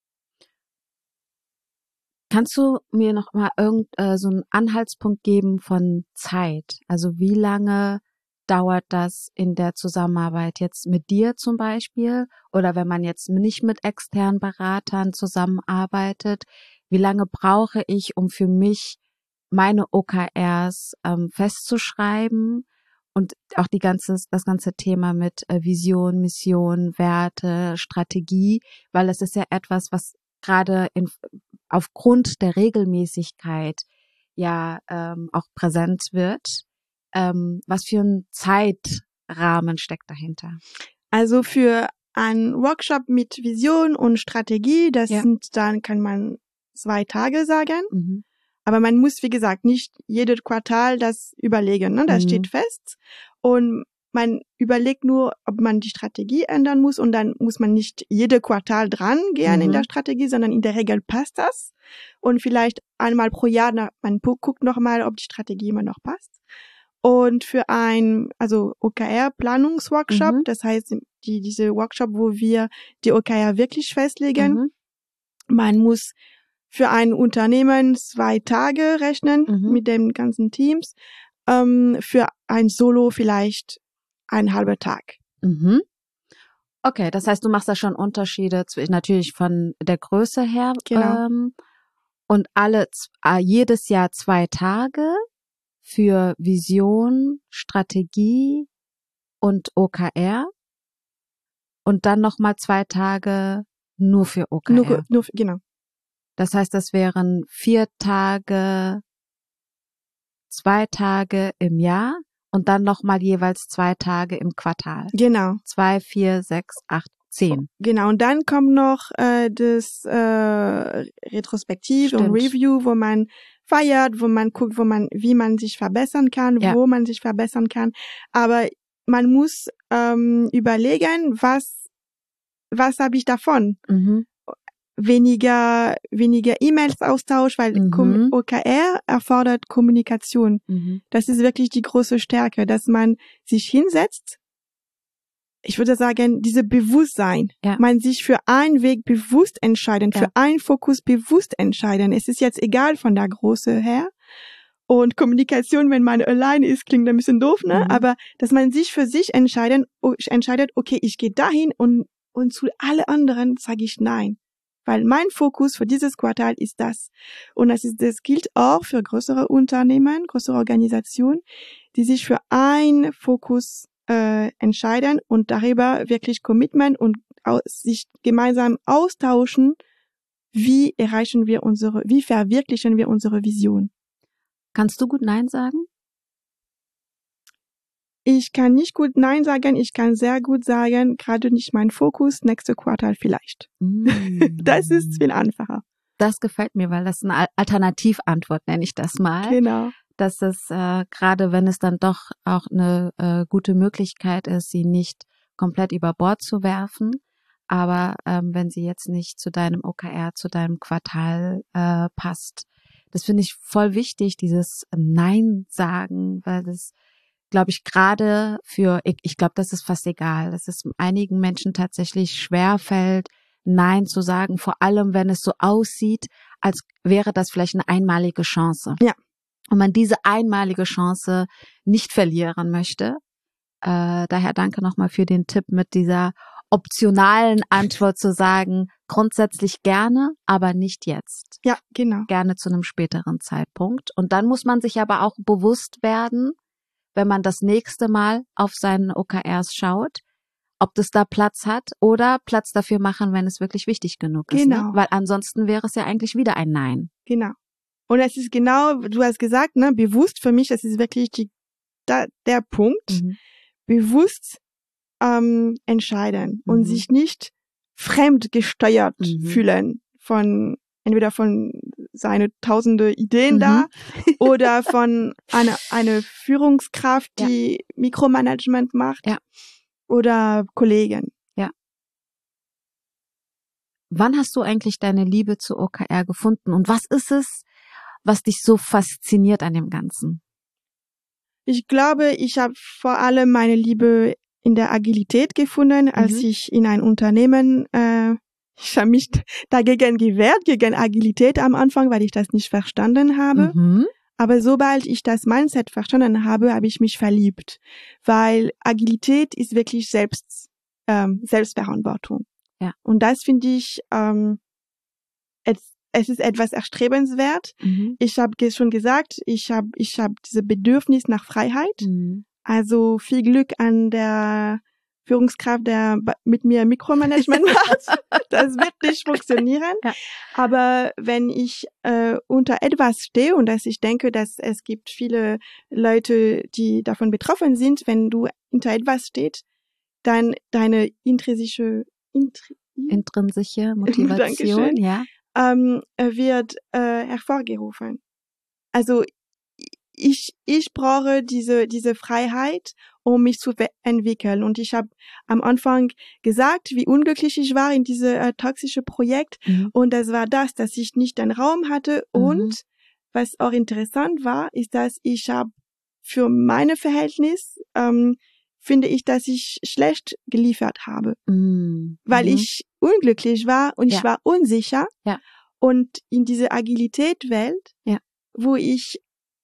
Kannst du mir noch mal irgend äh, so einen Anhaltspunkt geben von Zeit? Also wie lange dauert das in der Zusammenarbeit jetzt mit dir zum Beispiel? Oder wenn man jetzt nicht mit externen Beratern zusammenarbeitet, wie lange brauche ich, um für mich meine O K Rs ähm, festzuschreiben? Und auch die ganze, das ganze Thema mit äh, Vision, Mission, Werte, Strategie, weil es ist ja etwas, was gerade in, aufgrund der Regelmäßigkeit ja ähm, auch präsent wird. Ähm, was für ein Zeitrahmen steckt dahinter? Also für einen Workshop mit Vision und Strategie, das Ja. sind dann, kann man zwei Tage sagen. Mhm. Aber man muss, wie gesagt, nicht jedes Quartal das überlegen, ne? Das Mhm. steht fest. Und man überlegt nur, ob man die Strategie ändern muss und dann muss man nicht jede Quartal dran gehen Mhm. in der Strategie, sondern in der Regel passt das. Und vielleicht einmal pro Jahr, na, man guckt nochmal, ob die Strategie immer noch passt. Und für ein, also O K R-Planungsworkshop, Mhm. das heißt, die, diese Workshop, wo wir die O K R wirklich festlegen, Mhm. man muss für ein Unternehmen zwei Tage rechnen Mhm. mit den ganzen Teams, ähm, für ein Solo vielleicht ein halber Tag. Mhm. Okay, das heißt, du machst da schon Unterschiede zwischen natürlich von der Größe her Genau. ähm, und alle z- äh, jedes Jahr zwei Tage für Vision, Strategie und O K R und dann nochmal zwei Tage nur für O K R. Nur, nur, genau. Das heißt, das wären vier Tage, zwei Tage im Jahr und dann nochmal jeweils zwei Tage im Quartal. Genau. Zwei, vier, sechs, acht, zehn. Genau. Und dann kommt noch äh, das äh, Retrospektiv und Stimmt. Review, wo man feiert, wo man guckt, wo man, wie man sich verbessern kann, Ja. wo man sich verbessern kann. Aber man muss ähm, überlegen, was was habe ich davon? Mhm. Weniger weniger E-Mails Austausch, weil Mhm. Kom- O K R erfordert Kommunikation. Mhm. Das ist wirklich die große Stärke, dass man sich hinsetzt. Ich würde sagen, diese Bewusstsein, Ja. man sich für einen Weg bewusst entscheiden, Ja. für einen Fokus bewusst entscheiden. Es ist jetzt egal von der Größe her. Und Kommunikation, wenn man alleine ist, klingt ein bisschen doof, ne? Mhm. Aber dass man sich für sich entscheiden, entscheidet, okay, ich gehe dahin und und zu alle anderen sage ich nein. Weil mein Fokus für dieses Quartal ist das. Und das ist, das gilt auch für größere Unternehmen, größere Organisationen, die sich für einen Fokus äh, entscheiden und darüber wirklich Commitment und au- sich gemeinsam austauschen, wie erreichen wir unsere, wie verwirklichen wir unsere Vision. Kannst du gut Nein sagen? Ich kann nicht gut Nein sagen, ich kann sehr gut sagen, gerade nicht mein Fokus, nächste Quartal vielleicht. Mm. Das ist viel einfacher. Das gefällt mir, weil das eine Al- Alternativantwort, nenne ich das mal. Genau. Dass es äh, gerade, wenn es dann doch auch eine äh, gute Möglichkeit ist, sie nicht komplett über Bord zu werfen, aber ähm, wenn sie jetzt nicht zu deinem O K R, zu deinem Quartal äh, passt. Das finde ich voll wichtig, dieses Nein sagen, weil das, glaube ich, gerade für, ich, ich glaube, das ist fast egal, dass es einigen Menschen tatsächlich schwer fällt, Nein zu sagen, vor allem wenn es so aussieht, als wäre das vielleicht eine einmalige Chance. Ja. Und man diese einmalige Chance nicht verlieren möchte. Äh, daher danke nochmal für den Tipp mit dieser optionalen Antwort zu sagen, grundsätzlich gerne, aber nicht jetzt. Ja, genau. Gerne zu einem späteren Zeitpunkt. Und dann muss man sich aber auch bewusst werden, wenn man das nächste Mal auf seinen O K Rs schaut, ob das da Platz hat oder Platz dafür machen, wenn es wirklich wichtig genug ist. Genau. Ne? Weil ansonsten wäre es ja eigentlich wieder ein Nein. Genau. Und es ist genau, du hast gesagt, ne, bewusst für mich, das ist wirklich die, da, der Punkt, Mhm. bewusst ähm, entscheiden Mhm. und sich nicht fremdgesteuert Mhm. fühlen von entweder von seine tausende Ideen Mhm. da oder von einer eine Führungskraft, Ja. die Mikromanagement macht Ja. oder Kollegen. Wann hast du eigentlich deine Liebe zu O K R gefunden und was ist es, was dich so fasziniert an dem Ganzen? Ich glaube, ich habe vor allem meine Liebe in der Agilität gefunden, als Mhm. ich in ein Unternehmen, äh, ich habe mich dagegen gewehrt, gegen Agilität am Anfang, weil ich das nicht verstanden habe. Mhm. Aber sobald ich das Mindset verstanden habe, habe ich mich verliebt, weil Agilität ist wirklich selbst ähm, Selbstverantwortung. Ja. Und das finde ich, ähm, es, es ist etwas erstrebenswert. Mhm. Ich habe schon gesagt, ich habe ich hab diese Bedürfnis nach Freiheit. Mhm. Also viel Glück an der Führungskraft, der mit mir Mikromanagement macht. Das wird nicht funktionieren. Ja. Aber wenn ich äh, unter etwas stehe und dass ich denke, dass es gibt viele Leute, die davon betroffen sind, wenn du unter etwas stehst, dann deine intrinsische Intri intrinsische Motivation, ja, ähm, wird äh, hervorgerufen. Also ich ich brauche diese diese Freiheit, um mich zu entwickeln. Und ich habe am Anfang gesagt, wie unglücklich ich war in diese äh, toxische Projekt. Mhm. Und das war das, dass ich nicht den Raum hatte. Mhm. Und was auch interessant war, ist, dass ich habe für meine Verhältnis ähm, finde ich, dass ich schlecht geliefert habe, mhm. weil mhm. ich unglücklich war und Ja. ich war unsicher. Ja. Und in diese Agilität-Welt, ja. wo ich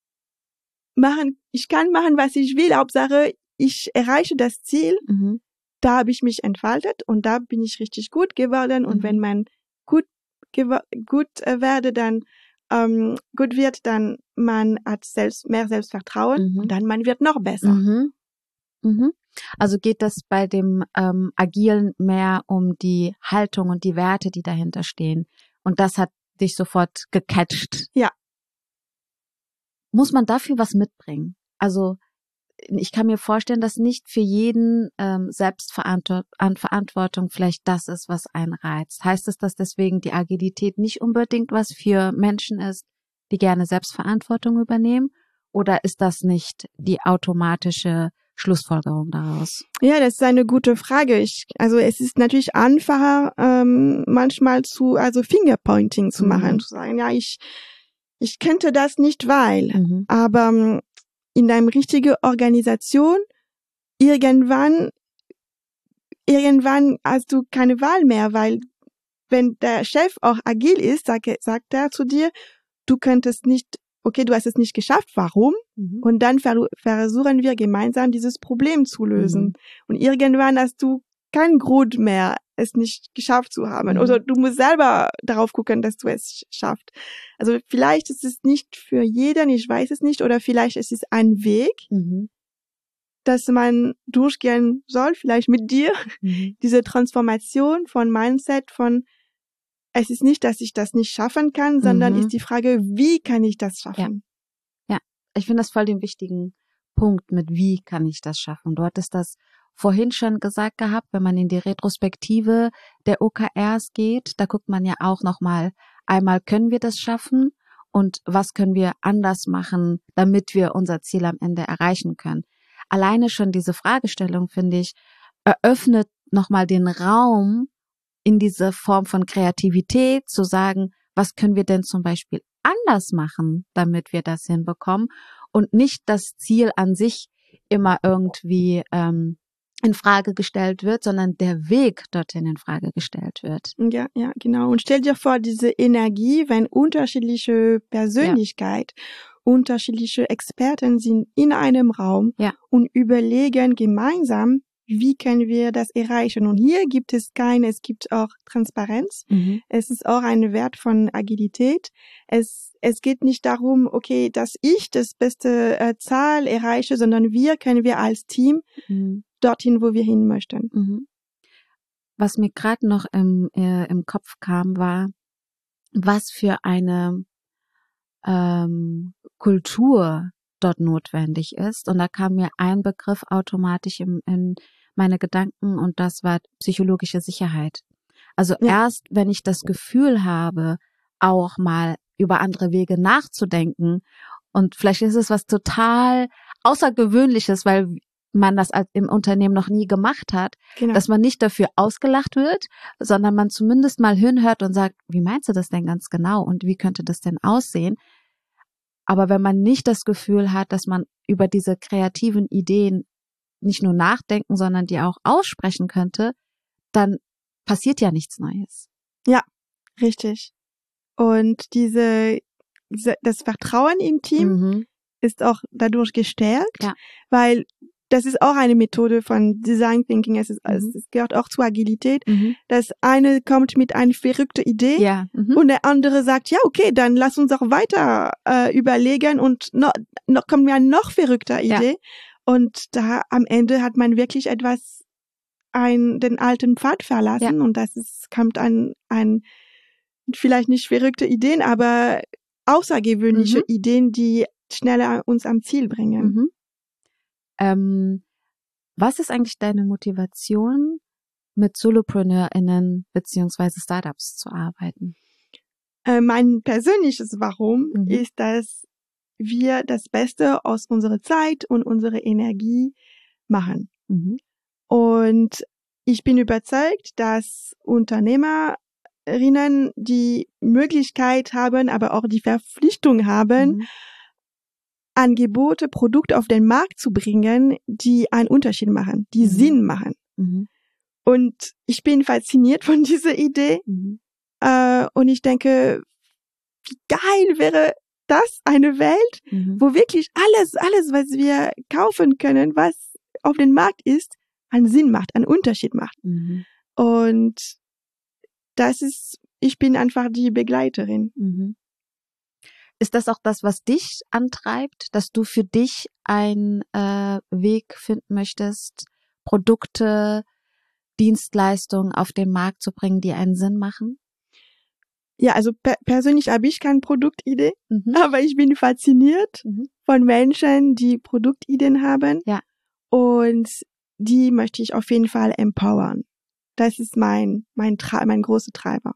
machen, ich kann machen, was ich will, Hauptsache ich erreiche das Ziel, mhm. da habe ich mich entfaltet und da bin ich richtig gut geworden. Und mhm. wenn man gut gut äh, werde, dann ähm, gut wird, dann man hat selbst mehr Selbstvertrauen mhm. und dann man wird noch besser. Mhm. Mhm. Also geht das bei dem ähm, Agilen mehr um die Haltung und die Werte, die dahinter stehen. Und das hat dich sofort gecatcht. Ja. Muss man dafür was mitbringen? Also ich kann mir vorstellen, dass nicht für jeden ähm, Selbstverantwortung vielleicht das ist, was einen reizt. Heißt es, dass deswegen die Agilität nicht unbedingt was für Menschen ist, die gerne Selbstverantwortung übernehmen? Oder ist das nicht die automatische Schlussfolgerung daraus? Ja, das ist eine gute Frage. Ich, also es ist natürlich einfacher, ähm, manchmal zu, also Fingerpointing zu mhm. machen, zu sagen, ja, ich, ich könnte das nicht, weil, mhm. aber in einer richtigen Organisation, irgendwann, irgendwann hast du keine Wahl mehr, weil wenn der Chef auch agil ist, sagt, sagt er zu dir, du könntest nicht, okay, du hast es nicht geschafft, warum? Mhm. Und dann ver- versuchen wir gemeinsam dieses Problem zu lösen. Mhm. Und irgendwann hast du keinen Grund mehr, es nicht geschafft zu haben. Mhm. Oder du musst selber darauf gucken, dass du es schaffst. Also vielleicht ist es nicht für jeden, ich weiß es nicht, oder vielleicht ist es ein Weg, mhm. dass man durchgehen soll, vielleicht mit dir, mhm. diese Transformation von Mindset, von es ist nicht, dass ich das nicht schaffen kann, sondern mhm. ist die Frage, wie kann ich das schaffen? Ja, ja. Ich finde das voll den wichtigen Punkt mit, wie kann ich das schaffen? Du hattest das vorhin schon gesagt gehabt, wenn man in die Retrospektive der O K Rs geht, da guckt man ja auch nochmal, einmal können wir das schaffen und was können wir anders machen, damit wir unser Ziel am Ende erreichen können. Alleine schon diese Fragestellung, finde ich, eröffnet nochmal den Raum in diese Form von Kreativität zu sagen, was können wir denn zum Beispiel anders machen, damit wir das hinbekommen und nicht das Ziel an sich immer irgendwie ähm, in Frage gestellt wird, sondern der Weg dorthin in Frage gestellt wird. Ja, ja, genau. Und stell dir vor, diese Energie, wenn unterschiedliche Persönlichkeit, ja. unterschiedliche Experten sind in einem Raum ja. und überlegen gemeinsam, wie können wir das erreichen? Und hier gibt es keine, es gibt auch Transparenz. Mhm. Es ist auch ein Wert von Agilität. Es, es geht nicht darum, okay, dass ich das beste äh, Zahl erreiche, sondern wir können wir als Team mhm. dorthin, wo wir hin möchten. Mhm. Was mir gerade noch im, äh, im Kopf kam, war, was für eine ähm, Kultur dort notwendig ist. Und da kam mir ein Begriff automatisch in, in meine Gedanken und das war psychologische Sicherheit. Also ja. erst, wenn ich das Gefühl habe, auch mal über andere Wege nachzudenken und vielleicht ist es was total Außergewöhnliches, weil man das im Unternehmen noch nie gemacht hat, genau. dass man nicht dafür ausgelacht wird, sondern man zumindest mal hinhört und sagt, wie meinst du das denn ganz genau und wie könnte das denn aussehen? Aber wenn man nicht das Gefühl hat, dass man über diese kreativen Ideen nicht nur nachdenken, sondern die auch aussprechen könnte, dann passiert ja nichts Neues. Ja, richtig. Und diese, diese das Vertrauen im Team mhm. ist auch dadurch gestärkt, ja. weil das ist auch eine Methode von Design Thinking. Es, ist, mhm. es gehört auch zur Agilität. Mhm. Das eine kommt mit einer verrückten Idee ja. mhm. und der andere sagt, ja, okay, dann lass uns auch weiter äh, überlegen und noch, noch kommt mir eine noch verrückte Idee. Ja. Und da am Ende hat man wirklich etwas, ein, den alten Pfad verlassen ja. und das ist, kommt an, an vielleicht nicht verrückte Ideen, aber außergewöhnliche mhm. Ideen, die schneller uns am Ziel bringen. Mhm. Ähm, was ist eigentlich deine Motivation, mit SolopreneurInnen beziehungsweise Startups zu arbeiten? Äh, mein persönliches Warum mhm. ist, dass wir das Beste aus unserer Zeit und unserer Energie machen. Mhm. Und ich bin überzeugt, dass Unternehmerinnen die Möglichkeit haben, aber auch die Verpflichtung haben, mhm. Angebote, Produkte auf den Markt zu bringen, die einen Unterschied machen, die mhm. Sinn machen. Mhm. Und ich bin fasziniert von dieser Idee. Mhm. Äh, und ich denke, wie geil wäre das, eine Welt, mhm. wo wirklich alles, alles, was wir kaufen können, was auf dem Markt ist, einen Sinn macht, einen Unterschied macht. Mhm. Und das ist, ich bin einfach die Begleiterin. Mhm. Ist das auch das, was dich antreibt, dass du für dich einen äh, Weg finden möchtest, Produkte, Dienstleistungen auf den Markt zu bringen, die einen Sinn machen? Ja, also per- persönlich habe ich keine Produktidee, mhm. aber ich bin fasziniert mhm. von Menschen, die Produktideen haben. Ja. Und die möchte ich auf jeden Fall empowern. Das ist mein mein Tra- mein großer Treiber.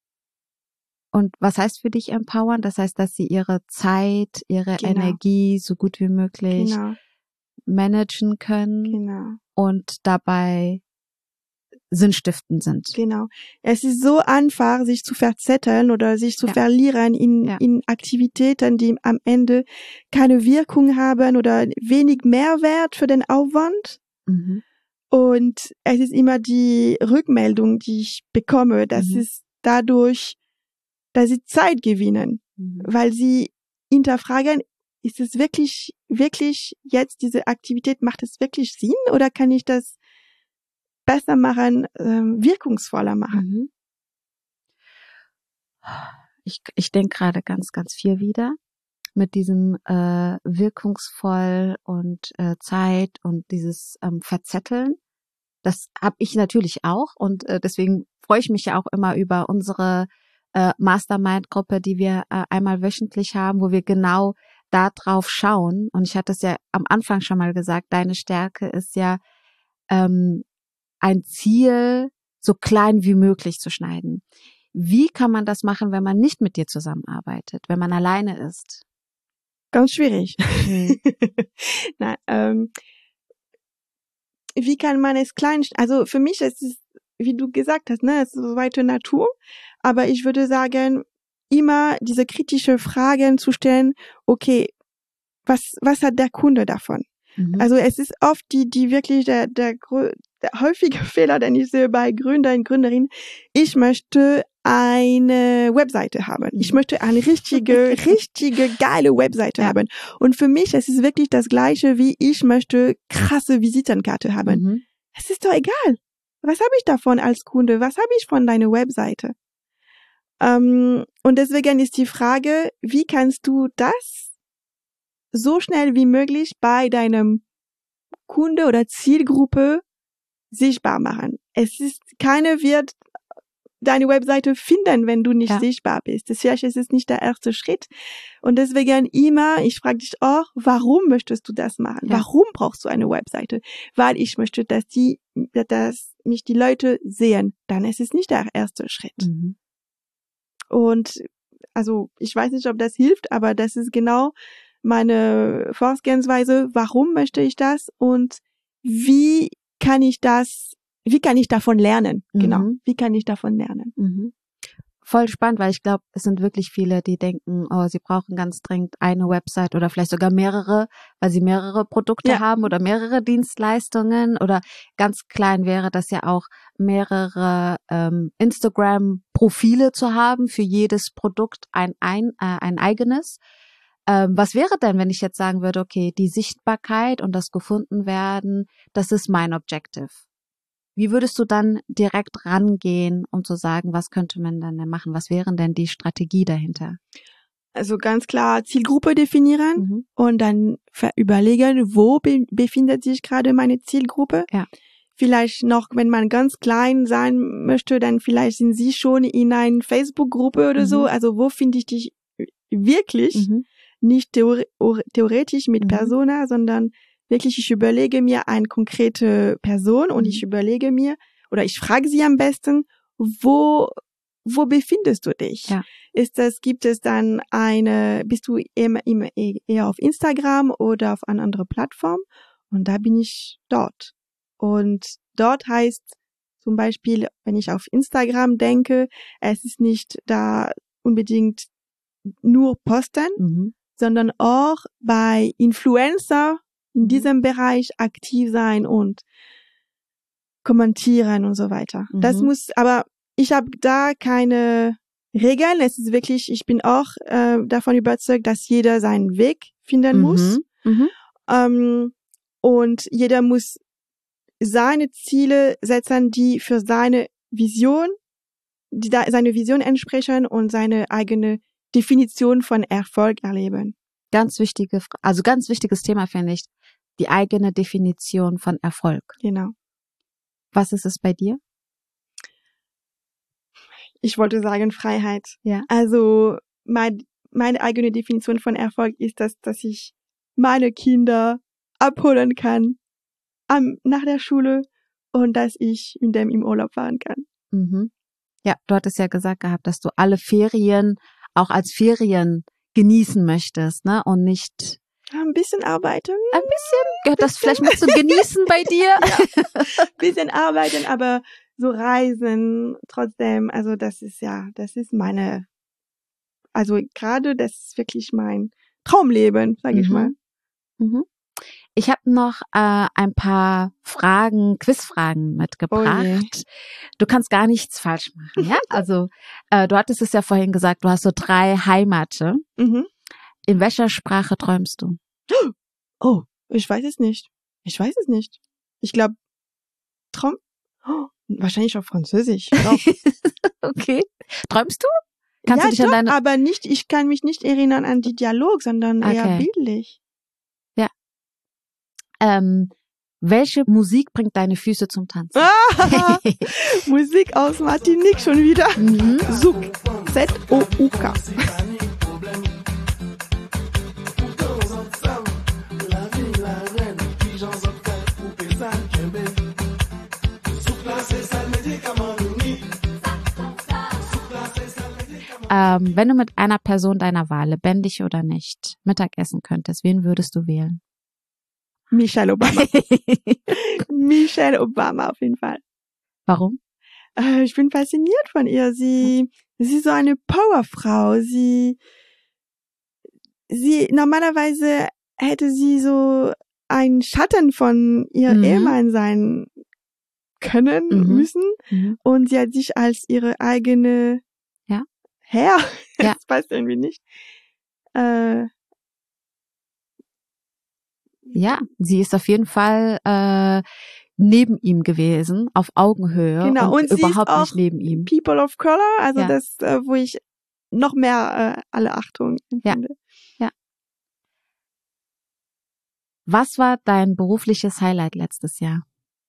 Und was heißt für dich empowern? Das heißt, dass sie ihre Zeit, ihre genau. Energie so gut wie möglich genau. managen können genau. und dabei sinnstiftend sind. Genau. Es ist so einfach, sich zu verzetteln oder sich zu ja. verlieren in, ja. in Aktivitäten, die am Ende keine Wirkung haben oder wenig Mehrwert für den Aufwand. Mhm. Und es ist immer die Rückmeldung, die ich bekomme, dass mhm. es dadurch, dass sie Zeit gewinnen, mhm. weil sie hinterfragen, ist es wirklich, wirklich jetzt diese Aktivität, macht es wirklich Sinn oder kann ich das besser machen, ähm, wirkungsvoller machen? Ich, ich denke gerade ganz, ganz viel wieder mit diesem äh, wirkungsvoll und äh, Zeit und dieses ähm, Verzetteln. Das habe ich natürlich auch und äh, deswegen freue ich mich ja auch immer über unsere äh, Mastermind-Gruppe, die wir äh, einmal wöchentlich haben, wo wir genau da drauf schauen. Und ich hatte es ja am Anfang schon mal gesagt, deine Stärke ist ja ähm, ein Ziel so klein wie möglich zu schneiden. Wie kann man das machen, wenn man nicht mit dir zusammenarbeitet, wenn man alleine ist? Ganz schwierig. Mhm. Na, ähm, wie kann man es klein, also für mich ist es, wie du gesagt hast, ne, es ist weite Natur, aber ich würde sagen, immer diese kritische Fragen zu stellen, okay, was, was hat der Kunde davon? Mhm. Also es ist oft die, die wirklich der, der, der häufige Fehler, den ich sehe bei Gründer und Gründerinnen. Ich möchte eine Webseite haben. Ich möchte eine richtige, richtige geile Webseite ja. haben. Und für mich, es ist wirklich das Gleiche, wie ich möchte krasse Visitenkarte haben. Mhm. es ist doch egal. Was habe ich davon als Kunde? Was habe ich von deiner Webseite? Ähm, und deswegen ist die Frage, wie kannst du das so schnell wie möglich bei deinem Kunde oder Zielgruppe sichtbar machen? Es ist, keine wird deine Webseite finden, wenn du nicht ja. sichtbar bist. Das vielleicht ist es nicht der erste Schritt. Und deswegen immer, ich frage dich auch, warum möchtest du das machen? Ja. Warum brauchst du eine Webseite? Weil ich möchte, dass die, dass mich die Leute sehen. Dann ist es nicht der erste Schritt. Mhm. Und also ich weiß nicht, ob das hilft, aber das ist genau meine Vorgehensweise. Warum möchte ich das? Und wie kann ich das Wie kann ich davon lernen? Mhm. Genau. Wie kann ich davon lernen? Mhm. Voll spannend, weil ich glaube, es sind wirklich viele, die denken, oh, sie brauchen ganz dringend eine Website oder vielleicht sogar mehrere, weil sie mehrere Produkte ja. haben oder mehrere Dienstleistungen, oder ganz klein wäre das ja auch, mehrere ähm, Instagram-Profile zu haben, für jedes Produkt ein, ein, äh, ein eigenes. Ähm, was wäre denn, wenn ich jetzt sagen würde, okay, die Sichtbarkeit und das Gefundenwerden, das ist mein Objective. Wie würdest du dann direkt rangehen, um zu sagen, was könnte man denn machen? Was wäre denn die Strategie dahinter? Also ganz klar Zielgruppe definieren mhm. und dann überlegen, wo be- befindet sich gerade meine Zielgruppe. Ja. Vielleicht noch, wenn man ganz klein sein möchte, dann vielleicht sind sie schon in einer Facebook-Gruppe oder mhm. so. Also wo finde ich dich wirklich? Mhm. Nicht theore- theoretisch mit mhm. Persona, sondern wirklich, ich überlege mir eine konkrete Person und mhm. ich überlege mir, oder ich frage sie am besten, wo, wo befindest du dich? Ja. Ist das, gibt es dann eine, bist du immer, immer eher auf Instagram oder auf eine andere Plattform? Und da bin ich dort. Und dort heißt zum Beispiel, wenn ich auf Instagram denke, es ist nicht da unbedingt nur posten, mhm. sondern auch bei Influencer in diesem Bereich aktiv sein und kommentieren und so weiter. Mhm. Das muss, aber ich habe da keine Regeln. Es ist wirklich, ich bin auch äh, davon überzeugt, dass jeder seinen Weg finden mhm. muss. Mhm. Ähm, und jeder muss seine Ziele setzen, die für seine Vision, die da, seine Vision entsprechen und seine eigene Definition von Erfolg erleben. Ganz wichtige, also ganz wichtiges Thema finde ich, die eigene Definition von Erfolg. Genau. Was ist es bei dir? Ich wollte sagen Freiheit. Ja. Also mein, meine eigene Definition von Erfolg ist, dass, dass ich meine Kinder abholen kann am, nach der Schule und dass ich mit dem im Urlaub fahren kann. Mhm. Ja, du hattest ja gesagt gehabt, dass du alle Ferien auch als Ferien genießen möchtest, ne? Und nicht ein bisschen arbeiten. Ein bisschen? Gehört das vielleicht mal zu genießen bei dir? Ja, ein bisschen arbeiten, aber so reisen trotzdem, also das ist ja, das ist meine, also gerade das ist wirklich mein Traumleben, sag mhm. ich mal. Mhm. Ich habe noch äh, ein paar Fragen, Quizfragen mitgebracht. Oh du kannst gar nichts falsch machen, ja? Also äh, du hattest es ja vorhin gesagt, du hast so drei Heimate. Mhm. In welcher Sprache träumst du? Oh, ich weiß es nicht. Ich weiß es nicht. Ich glaube, Traum, oh, wahrscheinlich auf Französisch. Okay. Träumst du? Kannst ja, du dich an doch, deine... aber nicht, ich kann mich nicht erinnern an die Dialog, sondern okay. eher bildlich. Ja. Ähm, welche Musik bringt deine Füße zum Tanzen? Ah, Musik aus Martinique schon wieder. Mhm. Zouk. Z O U K. Ähm, wenn du mit einer Person deiner Wahl, lebendig oder nicht, Mittagessen könntest, wen würdest du wählen? Michelle Obama. Michelle Obama auf jeden Fall. Warum? Äh, ich bin fasziniert von ihr. Sie, sie ist so eine Powerfrau. Sie, sie, normalerweise hätte sie so ein Schatten von ihrem mhm. Ehemann sein können, mhm. müssen. Mhm. Und sie hat sich als ihre eigene ja. Herr, ja. das passt irgendwie nicht. Äh, ja, sie ist auf jeden Fall äh, neben ihm gewesen, auf Augenhöhe genau. und, und überhaupt auch nicht neben ihm. People of Color, also ja. das, äh, wo ich noch mehr äh, alle Achtung empfinde. Ja. ja. Was war dein berufliches Highlight letztes Jahr?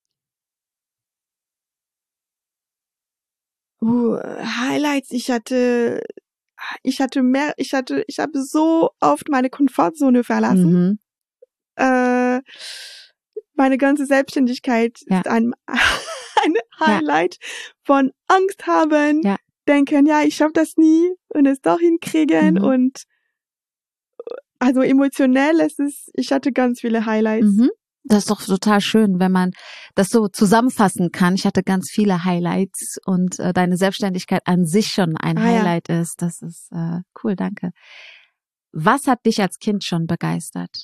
Uh, Highlights, ich hatte, ich hatte mehr, ich hatte, ich habe so oft meine Komfortzone verlassen. Mhm. Äh, meine ganze Selbstständigkeit ja. ist ein, ein Highlight ja. von Angst haben, ja. denken, ja, ich schaffe das nie und es doch hinkriegen mhm. und also emotionell ist es, ich hatte ganz viele Highlights. Mhm. Das ist doch total schön, wenn man das so zusammenfassen kann. Ich hatte ganz viele Highlights und äh, deine Selbstständigkeit an sich schon ein ah, Highlight ja. ist. Das ist äh, cool, danke. Was hat dich als Kind schon begeistert?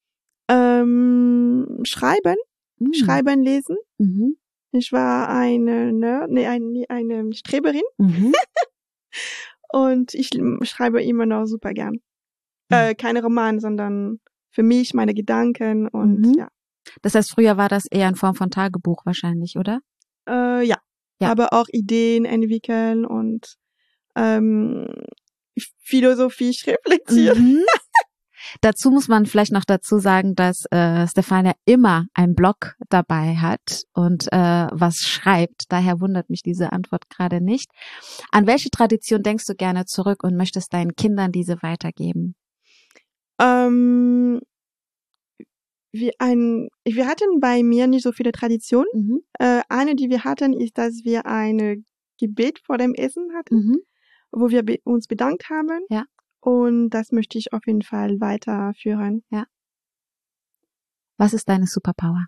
Ähm, schreiben, mhm. schreiben, lesen. Mhm. Ich war eine Nerd, nee, eine, eine Streberin mhm. und ich schreibe immer noch super gern. Mhm. Äh, keine Romane, sondern für mich meine Gedanken und mhm. ja. Das heißt, früher war das eher in Form von Tagebuch wahrscheinlich, oder? Äh, ja. ja, aber auch Ideen entwickeln und ähm, Philosophie reflektieren. Mhm. Dazu muss man vielleicht noch dazu sagen, dass äh, Stefania immer einen Blog dabei hat und äh, was schreibt. Daher wundert mich diese Antwort gerade nicht. An welche Tradition denkst du gerne zurück und möchtest deinen Kindern diese weitergeben? Ähm, wir, ein, wir hatten bei mir nicht so viele Traditionen. Mhm. Äh, eine, die wir hatten, ist, dass wir eine Gebet vor dem Essen hatten, mhm. wo wir be- uns bedankt haben. Ja. Und das möchte ich auf jeden Fall weiterführen. Ja. Was ist deine Superpower?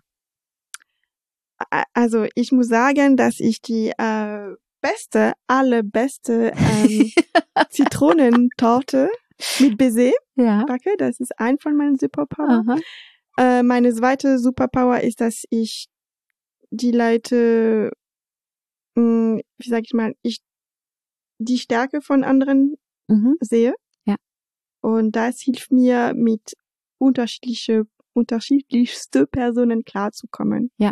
Also ich muss sagen, dass ich die äh, beste, allerbeste ähm, Zitronentorte mit Baiser ja. backe. Das ist ein von meinen Superpower. Äh, meine zweite Superpower ist, dass ich die Leute, mh, wie sag ich mal, ich die Stärke von anderen mhm. sehe. Ja. Und das hilft mir, mit unterschiedliche, unterschiedlichste Personen klarzukommen. Ja.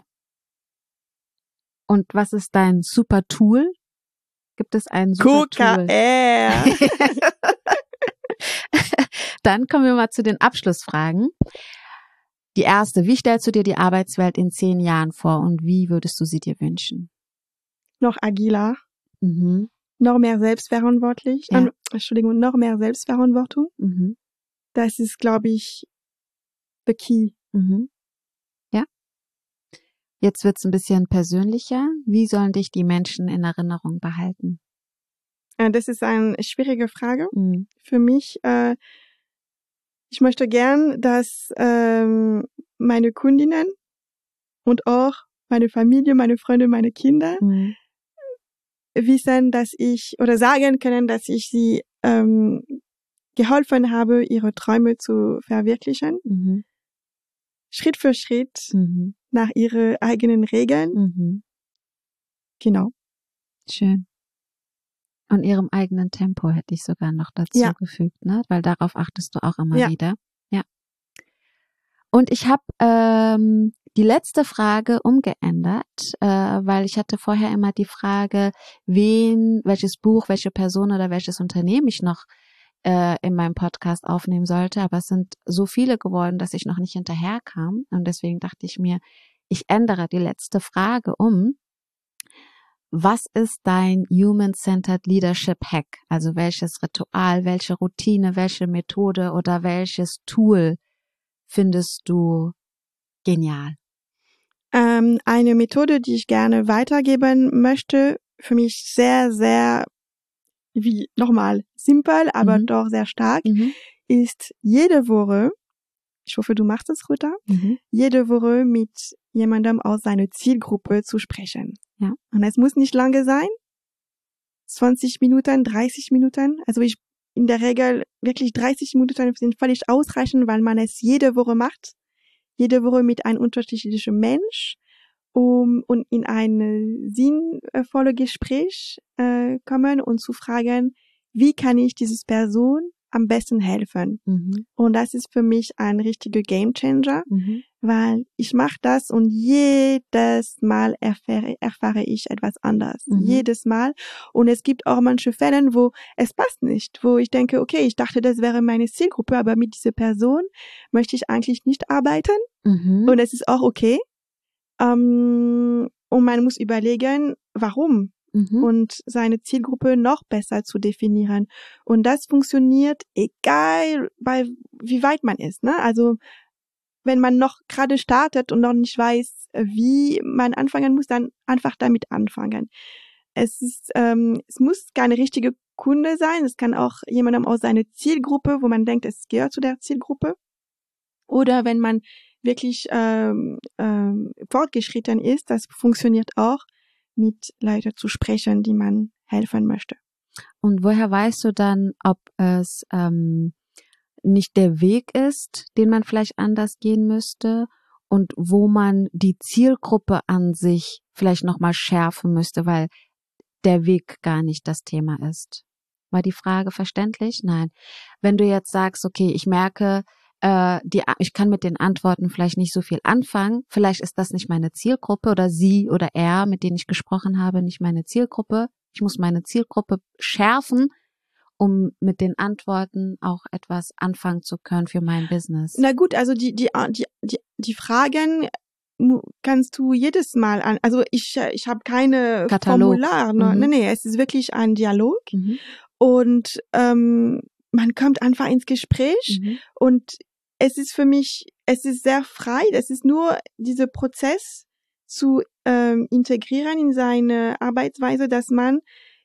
Und was ist dein super Tool? Gibt es ein super K Tool? R. Dann kommen wir mal zu den Abschlussfragen. Die erste, wie stellst du dir die Arbeitswelt in zehn Jahren vor und wie würdest du sie dir wünschen? Noch agiler. Mhm. Noch mehr selbstverantwortlich. Ja. Äh, Entschuldigung, noch mehr Selbstverantwortung. Mhm. Das ist, glaube ich, the key. Mhm. Ja. Jetzt wird's ein bisschen persönlicher. Wie sollen dich die Menschen in Erinnerung behalten? Äh, das ist eine schwierige Frage. Mhm. Für mich, äh, ich möchte gern, dass ähm, meine Kundinnen und auch meine Familie, meine Freunde, meine Kinder mhm. wissen, dass ich oder sagen können, dass ich sie ähm, geholfen habe, ihre Träume zu verwirklichen. Mhm. Schritt für Schritt, mhm. nach ihren eigenen Regeln. Mhm. Genau. Schön. Und ihrem eigenen Tempo hätte ich sogar noch dazu ja. gefügt, ne? Weil darauf achtest du auch immer ja. wieder. Ja. Und ich habe ähm, die letzte Frage umgeändert, äh, weil ich hatte vorher immer die Frage, wen, welches Buch, welche Person oder welches Unternehmen ich noch äh, in meinem Podcast aufnehmen sollte. Aber es sind so viele geworden, dass ich noch nicht hinterherkam. Und deswegen dachte ich mir, ich ändere die letzte Frage um. Was ist dein Human-Centered Leadership Hack? Also welches Ritual, welche Routine, welche Methode oder welches Tool findest du genial? Ähm, eine Methode, die ich gerne weitergeben möchte, für mich sehr, sehr, wie nochmal, simpel, aber mhm. doch sehr stark, mhm. ist jede Woche, ich hoffe, du machst es, Ruta, mhm. jede Woche mit jemandem aus seiner Zielgruppe zu sprechen. Ja. Und es muss nicht lange sein, zwanzig Minuten, dreißig Minuten, also ich in der Regel wirklich dreißig Minuten sind völlig ausreichend, weil man es jede Woche macht, jede Woche mit einem unterschiedlichen Mensch, um und in ein sinnvolles Gespräch äh, kommen und zu fragen, wie kann ich diese Person am besten helfen. Mhm. Und das ist für mich ein richtiger Gamechanger, Mhm. weil ich mache das und jedes Mal erfahre, erfahre ich etwas anderes. Mhm. Jedes Mal. Und es gibt auch manche Fälle, wo es passt nicht, wo ich denke, okay, ich dachte, das wäre meine Zielgruppe, aber mit dieser Person möchte ich eigentlich nicht arbeiten. Mhm. Und es ist auch okay. Ähm, und man muss überlegen, warum. Mhm. Und seine Zielgruppe noch besser zu definieren. Und das funktioniert egal, bei wie weit man ist, ne? Also, wenn man noch gerade startet und noch nicht weiß, wie man anfangen muss, dann einfach damit anfangen. Es ist, ähm, es muss keine richtige Kunde sein. Es kann auch jemandem aus seiner Zielgruppe, wo man denkt, es gehört zu der Zielgruppe. Oder wenn man wirklich ähm, ähm, fortgeschritten ist, das funktioniert auch, mit Leuten zu sprechen, die man helfen möchte. Und woher weißt du dann, ob es ähm, nicht der Weg ist, den man vielleicht anders gehen müsste und wo man die Zielgruppe an sich vielleicht nochmal schärfen müsste, weil der Weg gar nicht das Thema ist? War die Frage verständlich? Nein. Wenn du jetzt sagst, okay, ich merke, äh, die, ich kann mit den Antworten vielleicht nicht so viel anfangen, vielleicht ist das nicht meine Zielgruppe oder sie oder er, mit denen ich gesprochen habe, nicht meine Zielgruppe. Ich muss meine Zielgruppe schärfen, um mit den Antworten auch etwas anfangen zu können für mein Business. Na gut, also die die die die, die Fragen kannst du jedes Mal an, also ich ich habe keine Katalog. Formular, ne, Mhm. nee, nee, es ist wirklich ein Dialog Mhm. und ähm, man kommt einfach ins Gespräch Mhm. und es ist für mich, es ist sehr frei, es ist nur dieser Prozess zu ähm, integrieren in seine Arbeitsweise, dass man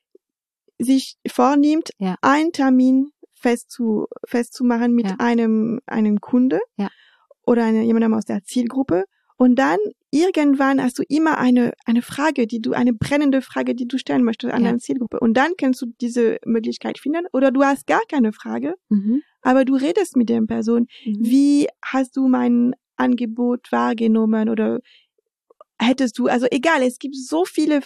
sich vornimmt, Ja. einen Termin festzu, festzumachen mit Ja. einem, einem Kunde Ja. oder eine, jemandem aus der Zielgruppe. Und dann irgendwann hast du immer eine, eine Frage, die du, eine brennende Frage, die du stellen möchtest an Ja. deine Zielgruppe. Und dann kannst du diese Möglichkeit finden. Oder du hast gar keine Frage, Mhm. aber du redest mit der Person. Mhm. Wie hast du mein Angebot wahrgenommen? Oder hättest du, also egal, es gibt so viele,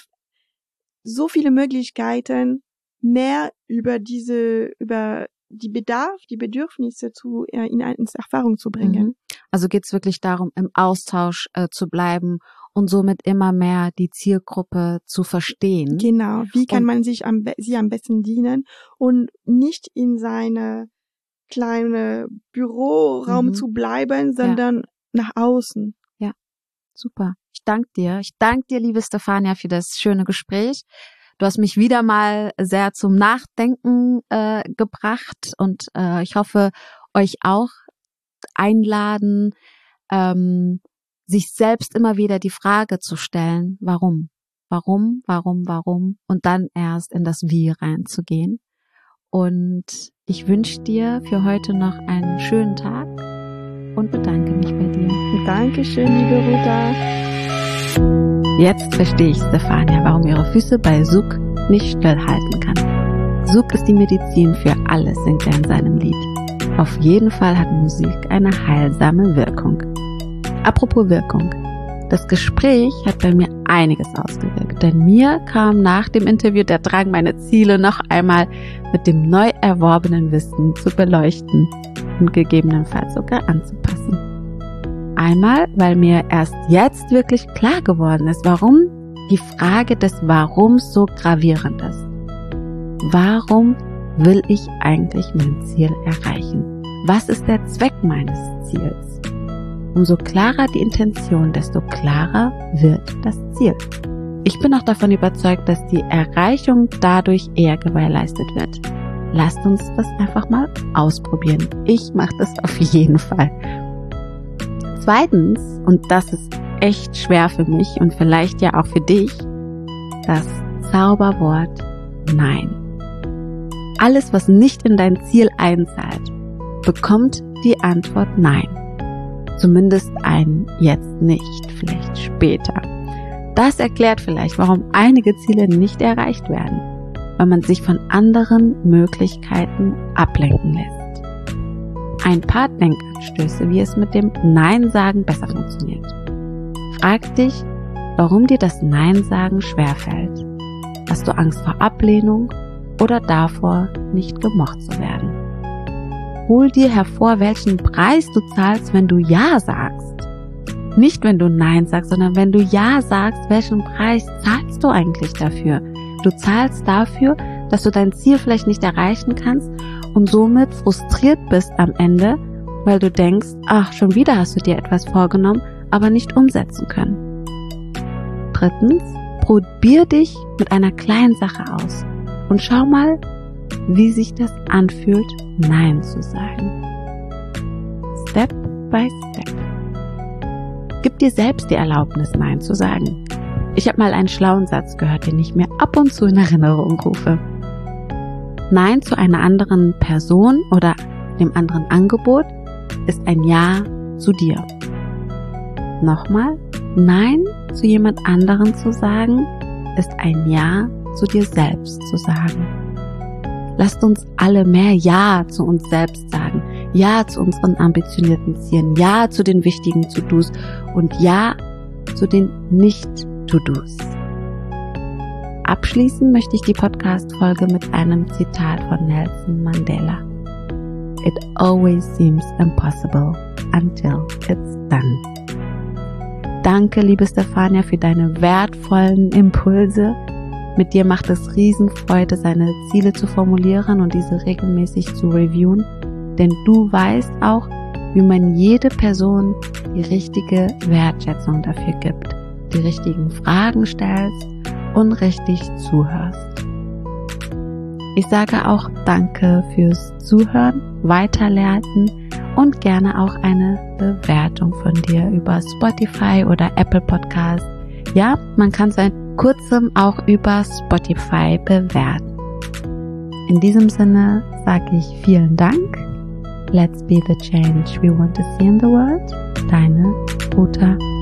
so viele Möglichkeiten, mehr über diese, über die Bedarf, die Bedürfnisse zu, äh, in, in Erfahrung zu bringen. Mhm. Also geht's wirklich darum, im Austausch äh, zu bleiben und somit immer mehr die Zielgruppe zu verstehen. Genau. Wie kann Und man sich am, sie am besten dienen und nicht in seine kleine Büroraum Mhm. zu bleiben, sondern nach außen. Super. Ich danke dir. Ich danke dir, liebe Stefania, für das schöne Gespräch. Du hast mich wieder mal sehr zum Nachdenken äh, gebracht und äh, ich hoffe, euch auch einladen, ähm, sich selbst immer wieder die Frage zu stellen, warum? Warum, warum, warum? Und dann erst in das Wie reinzugehen. Und ich wünsche dir für heute noch einen schönen Tag und bedanke mich bei dir. Dankeschön, liebe Ruta. Jetzt verstehe ich, Stefania, warum ihre Füße bei Suk nicht stillhalten kann. Suk ist die Medizin für alles, singt er in seinem Lied. Auf jeden Fall hat Musik eine heilsame Wirkung. Apropos Wirkung. Das Gespräch hat bei mir einiges ausgewirkt, denn mir kam nach dem Interview der Drang, meine Ziele noch einmal mit dem neu erworbenen Wissen zu beleuchten und gegebenenfalls sogar anzupassen. Einmal, weil mir erst jetzt wirklich klar geworden ist, warum die Frage des Warums so gravierend ist. Warum will ich eigentlich mein Ziel erreichen? Was ist der Zweck meines Ziels? Umso klarer die Intention, desto klarer wird das Ziel. Ich bin auch davon überzeugt, dass die Erreichung dadurch eher gewährleistet wird. Lasst uns das einfach mal ausprobieren. Ich mache das auf jeden Fall. Zweitens, und das ist echt schwer für mich und vielleicht ja auch für dich, das Zauberwort Nein. Alles, was nicht in dein Ziel einzahlt, bekommt die Antwort Nein. Zumindest ein jetzt nicht, vielleicht später. Das erklärt vielleicht, warum einige Ziele nicht erreicht werden, weil man sich von anderen Möglichkeiten ablenken lässt. Ein paar Denkanstöße, wie es mit dem Nein-Sagen besser funktioniert. Frag dich, warum dir das Nein-Sagen schwerfällt. Hast du Angst vor Ablehnung oder davor, nicht gemocht zu werden? hol dir hervor, welchen Preis du zahlst, wenn du Ja sagst. Nicht, wenn du Nein sagst, sondern wenn du Ja sagst, welchen Preis zahlst du eigentlich dafür? Du zahlst dafür, dass du dein Ziel vielleicht nicht erreichen kannst und somit frustriert bist am Ende, weil du denkst, ach, schon wieder hast du dir etwas vorgenommen, aber nicht umsetzen können. Drittens, probier dich mit einer kleinen Sache aus und schau mal, wie sich das anfühlt, Nein zu sagen. Step by Step. Gib dir selbst die Erlaubnis, Nein zu sagen. Ich habe mal einen schlauen Satz gehört, den ich mir ab und zu in Erinnerung rufe. Nein zu einer anderen Person oder dem anderen Angebot ist ein Ja zu dir. Nochmal, Nein zu jemand anderen zu sagen, ist ein Ja zu dir selbst zu sagen. Lasst uns alle mehr Ja zu uns selbst sagen. Ja zu unseren ambitionierten Zielen. Ja zu den wichtigen To-Dos und Ja zu den Nicht-To-Dos. Abschließen möchte ich die Podcast-Folge mit einem Zitat von Nelson Mandela. It always seems impossible until it's done. Danke, liebe Stefania, für deine wertvollen Impulse. Mit dir macht es Riesenfreude, seine Ziele zu formulieren und diese regelmäßig zu reviewen, denn du weißt auch, wie man jede Person die richtige Wertschätzung dafür gibt, die richtigen Fragen stellst und richtig zuhörst. Ich sage auch Danke fürs Zuhören, Weiterlernen und gerne auch eine Bewertung von dir über Spotify oder Apple Podcast. Ja, man kann seit kurzem auch über Spotify bewerten. In diesem Sinne sage ich vielen Dank. Let's be the change we want to see in the world. Deine Uta.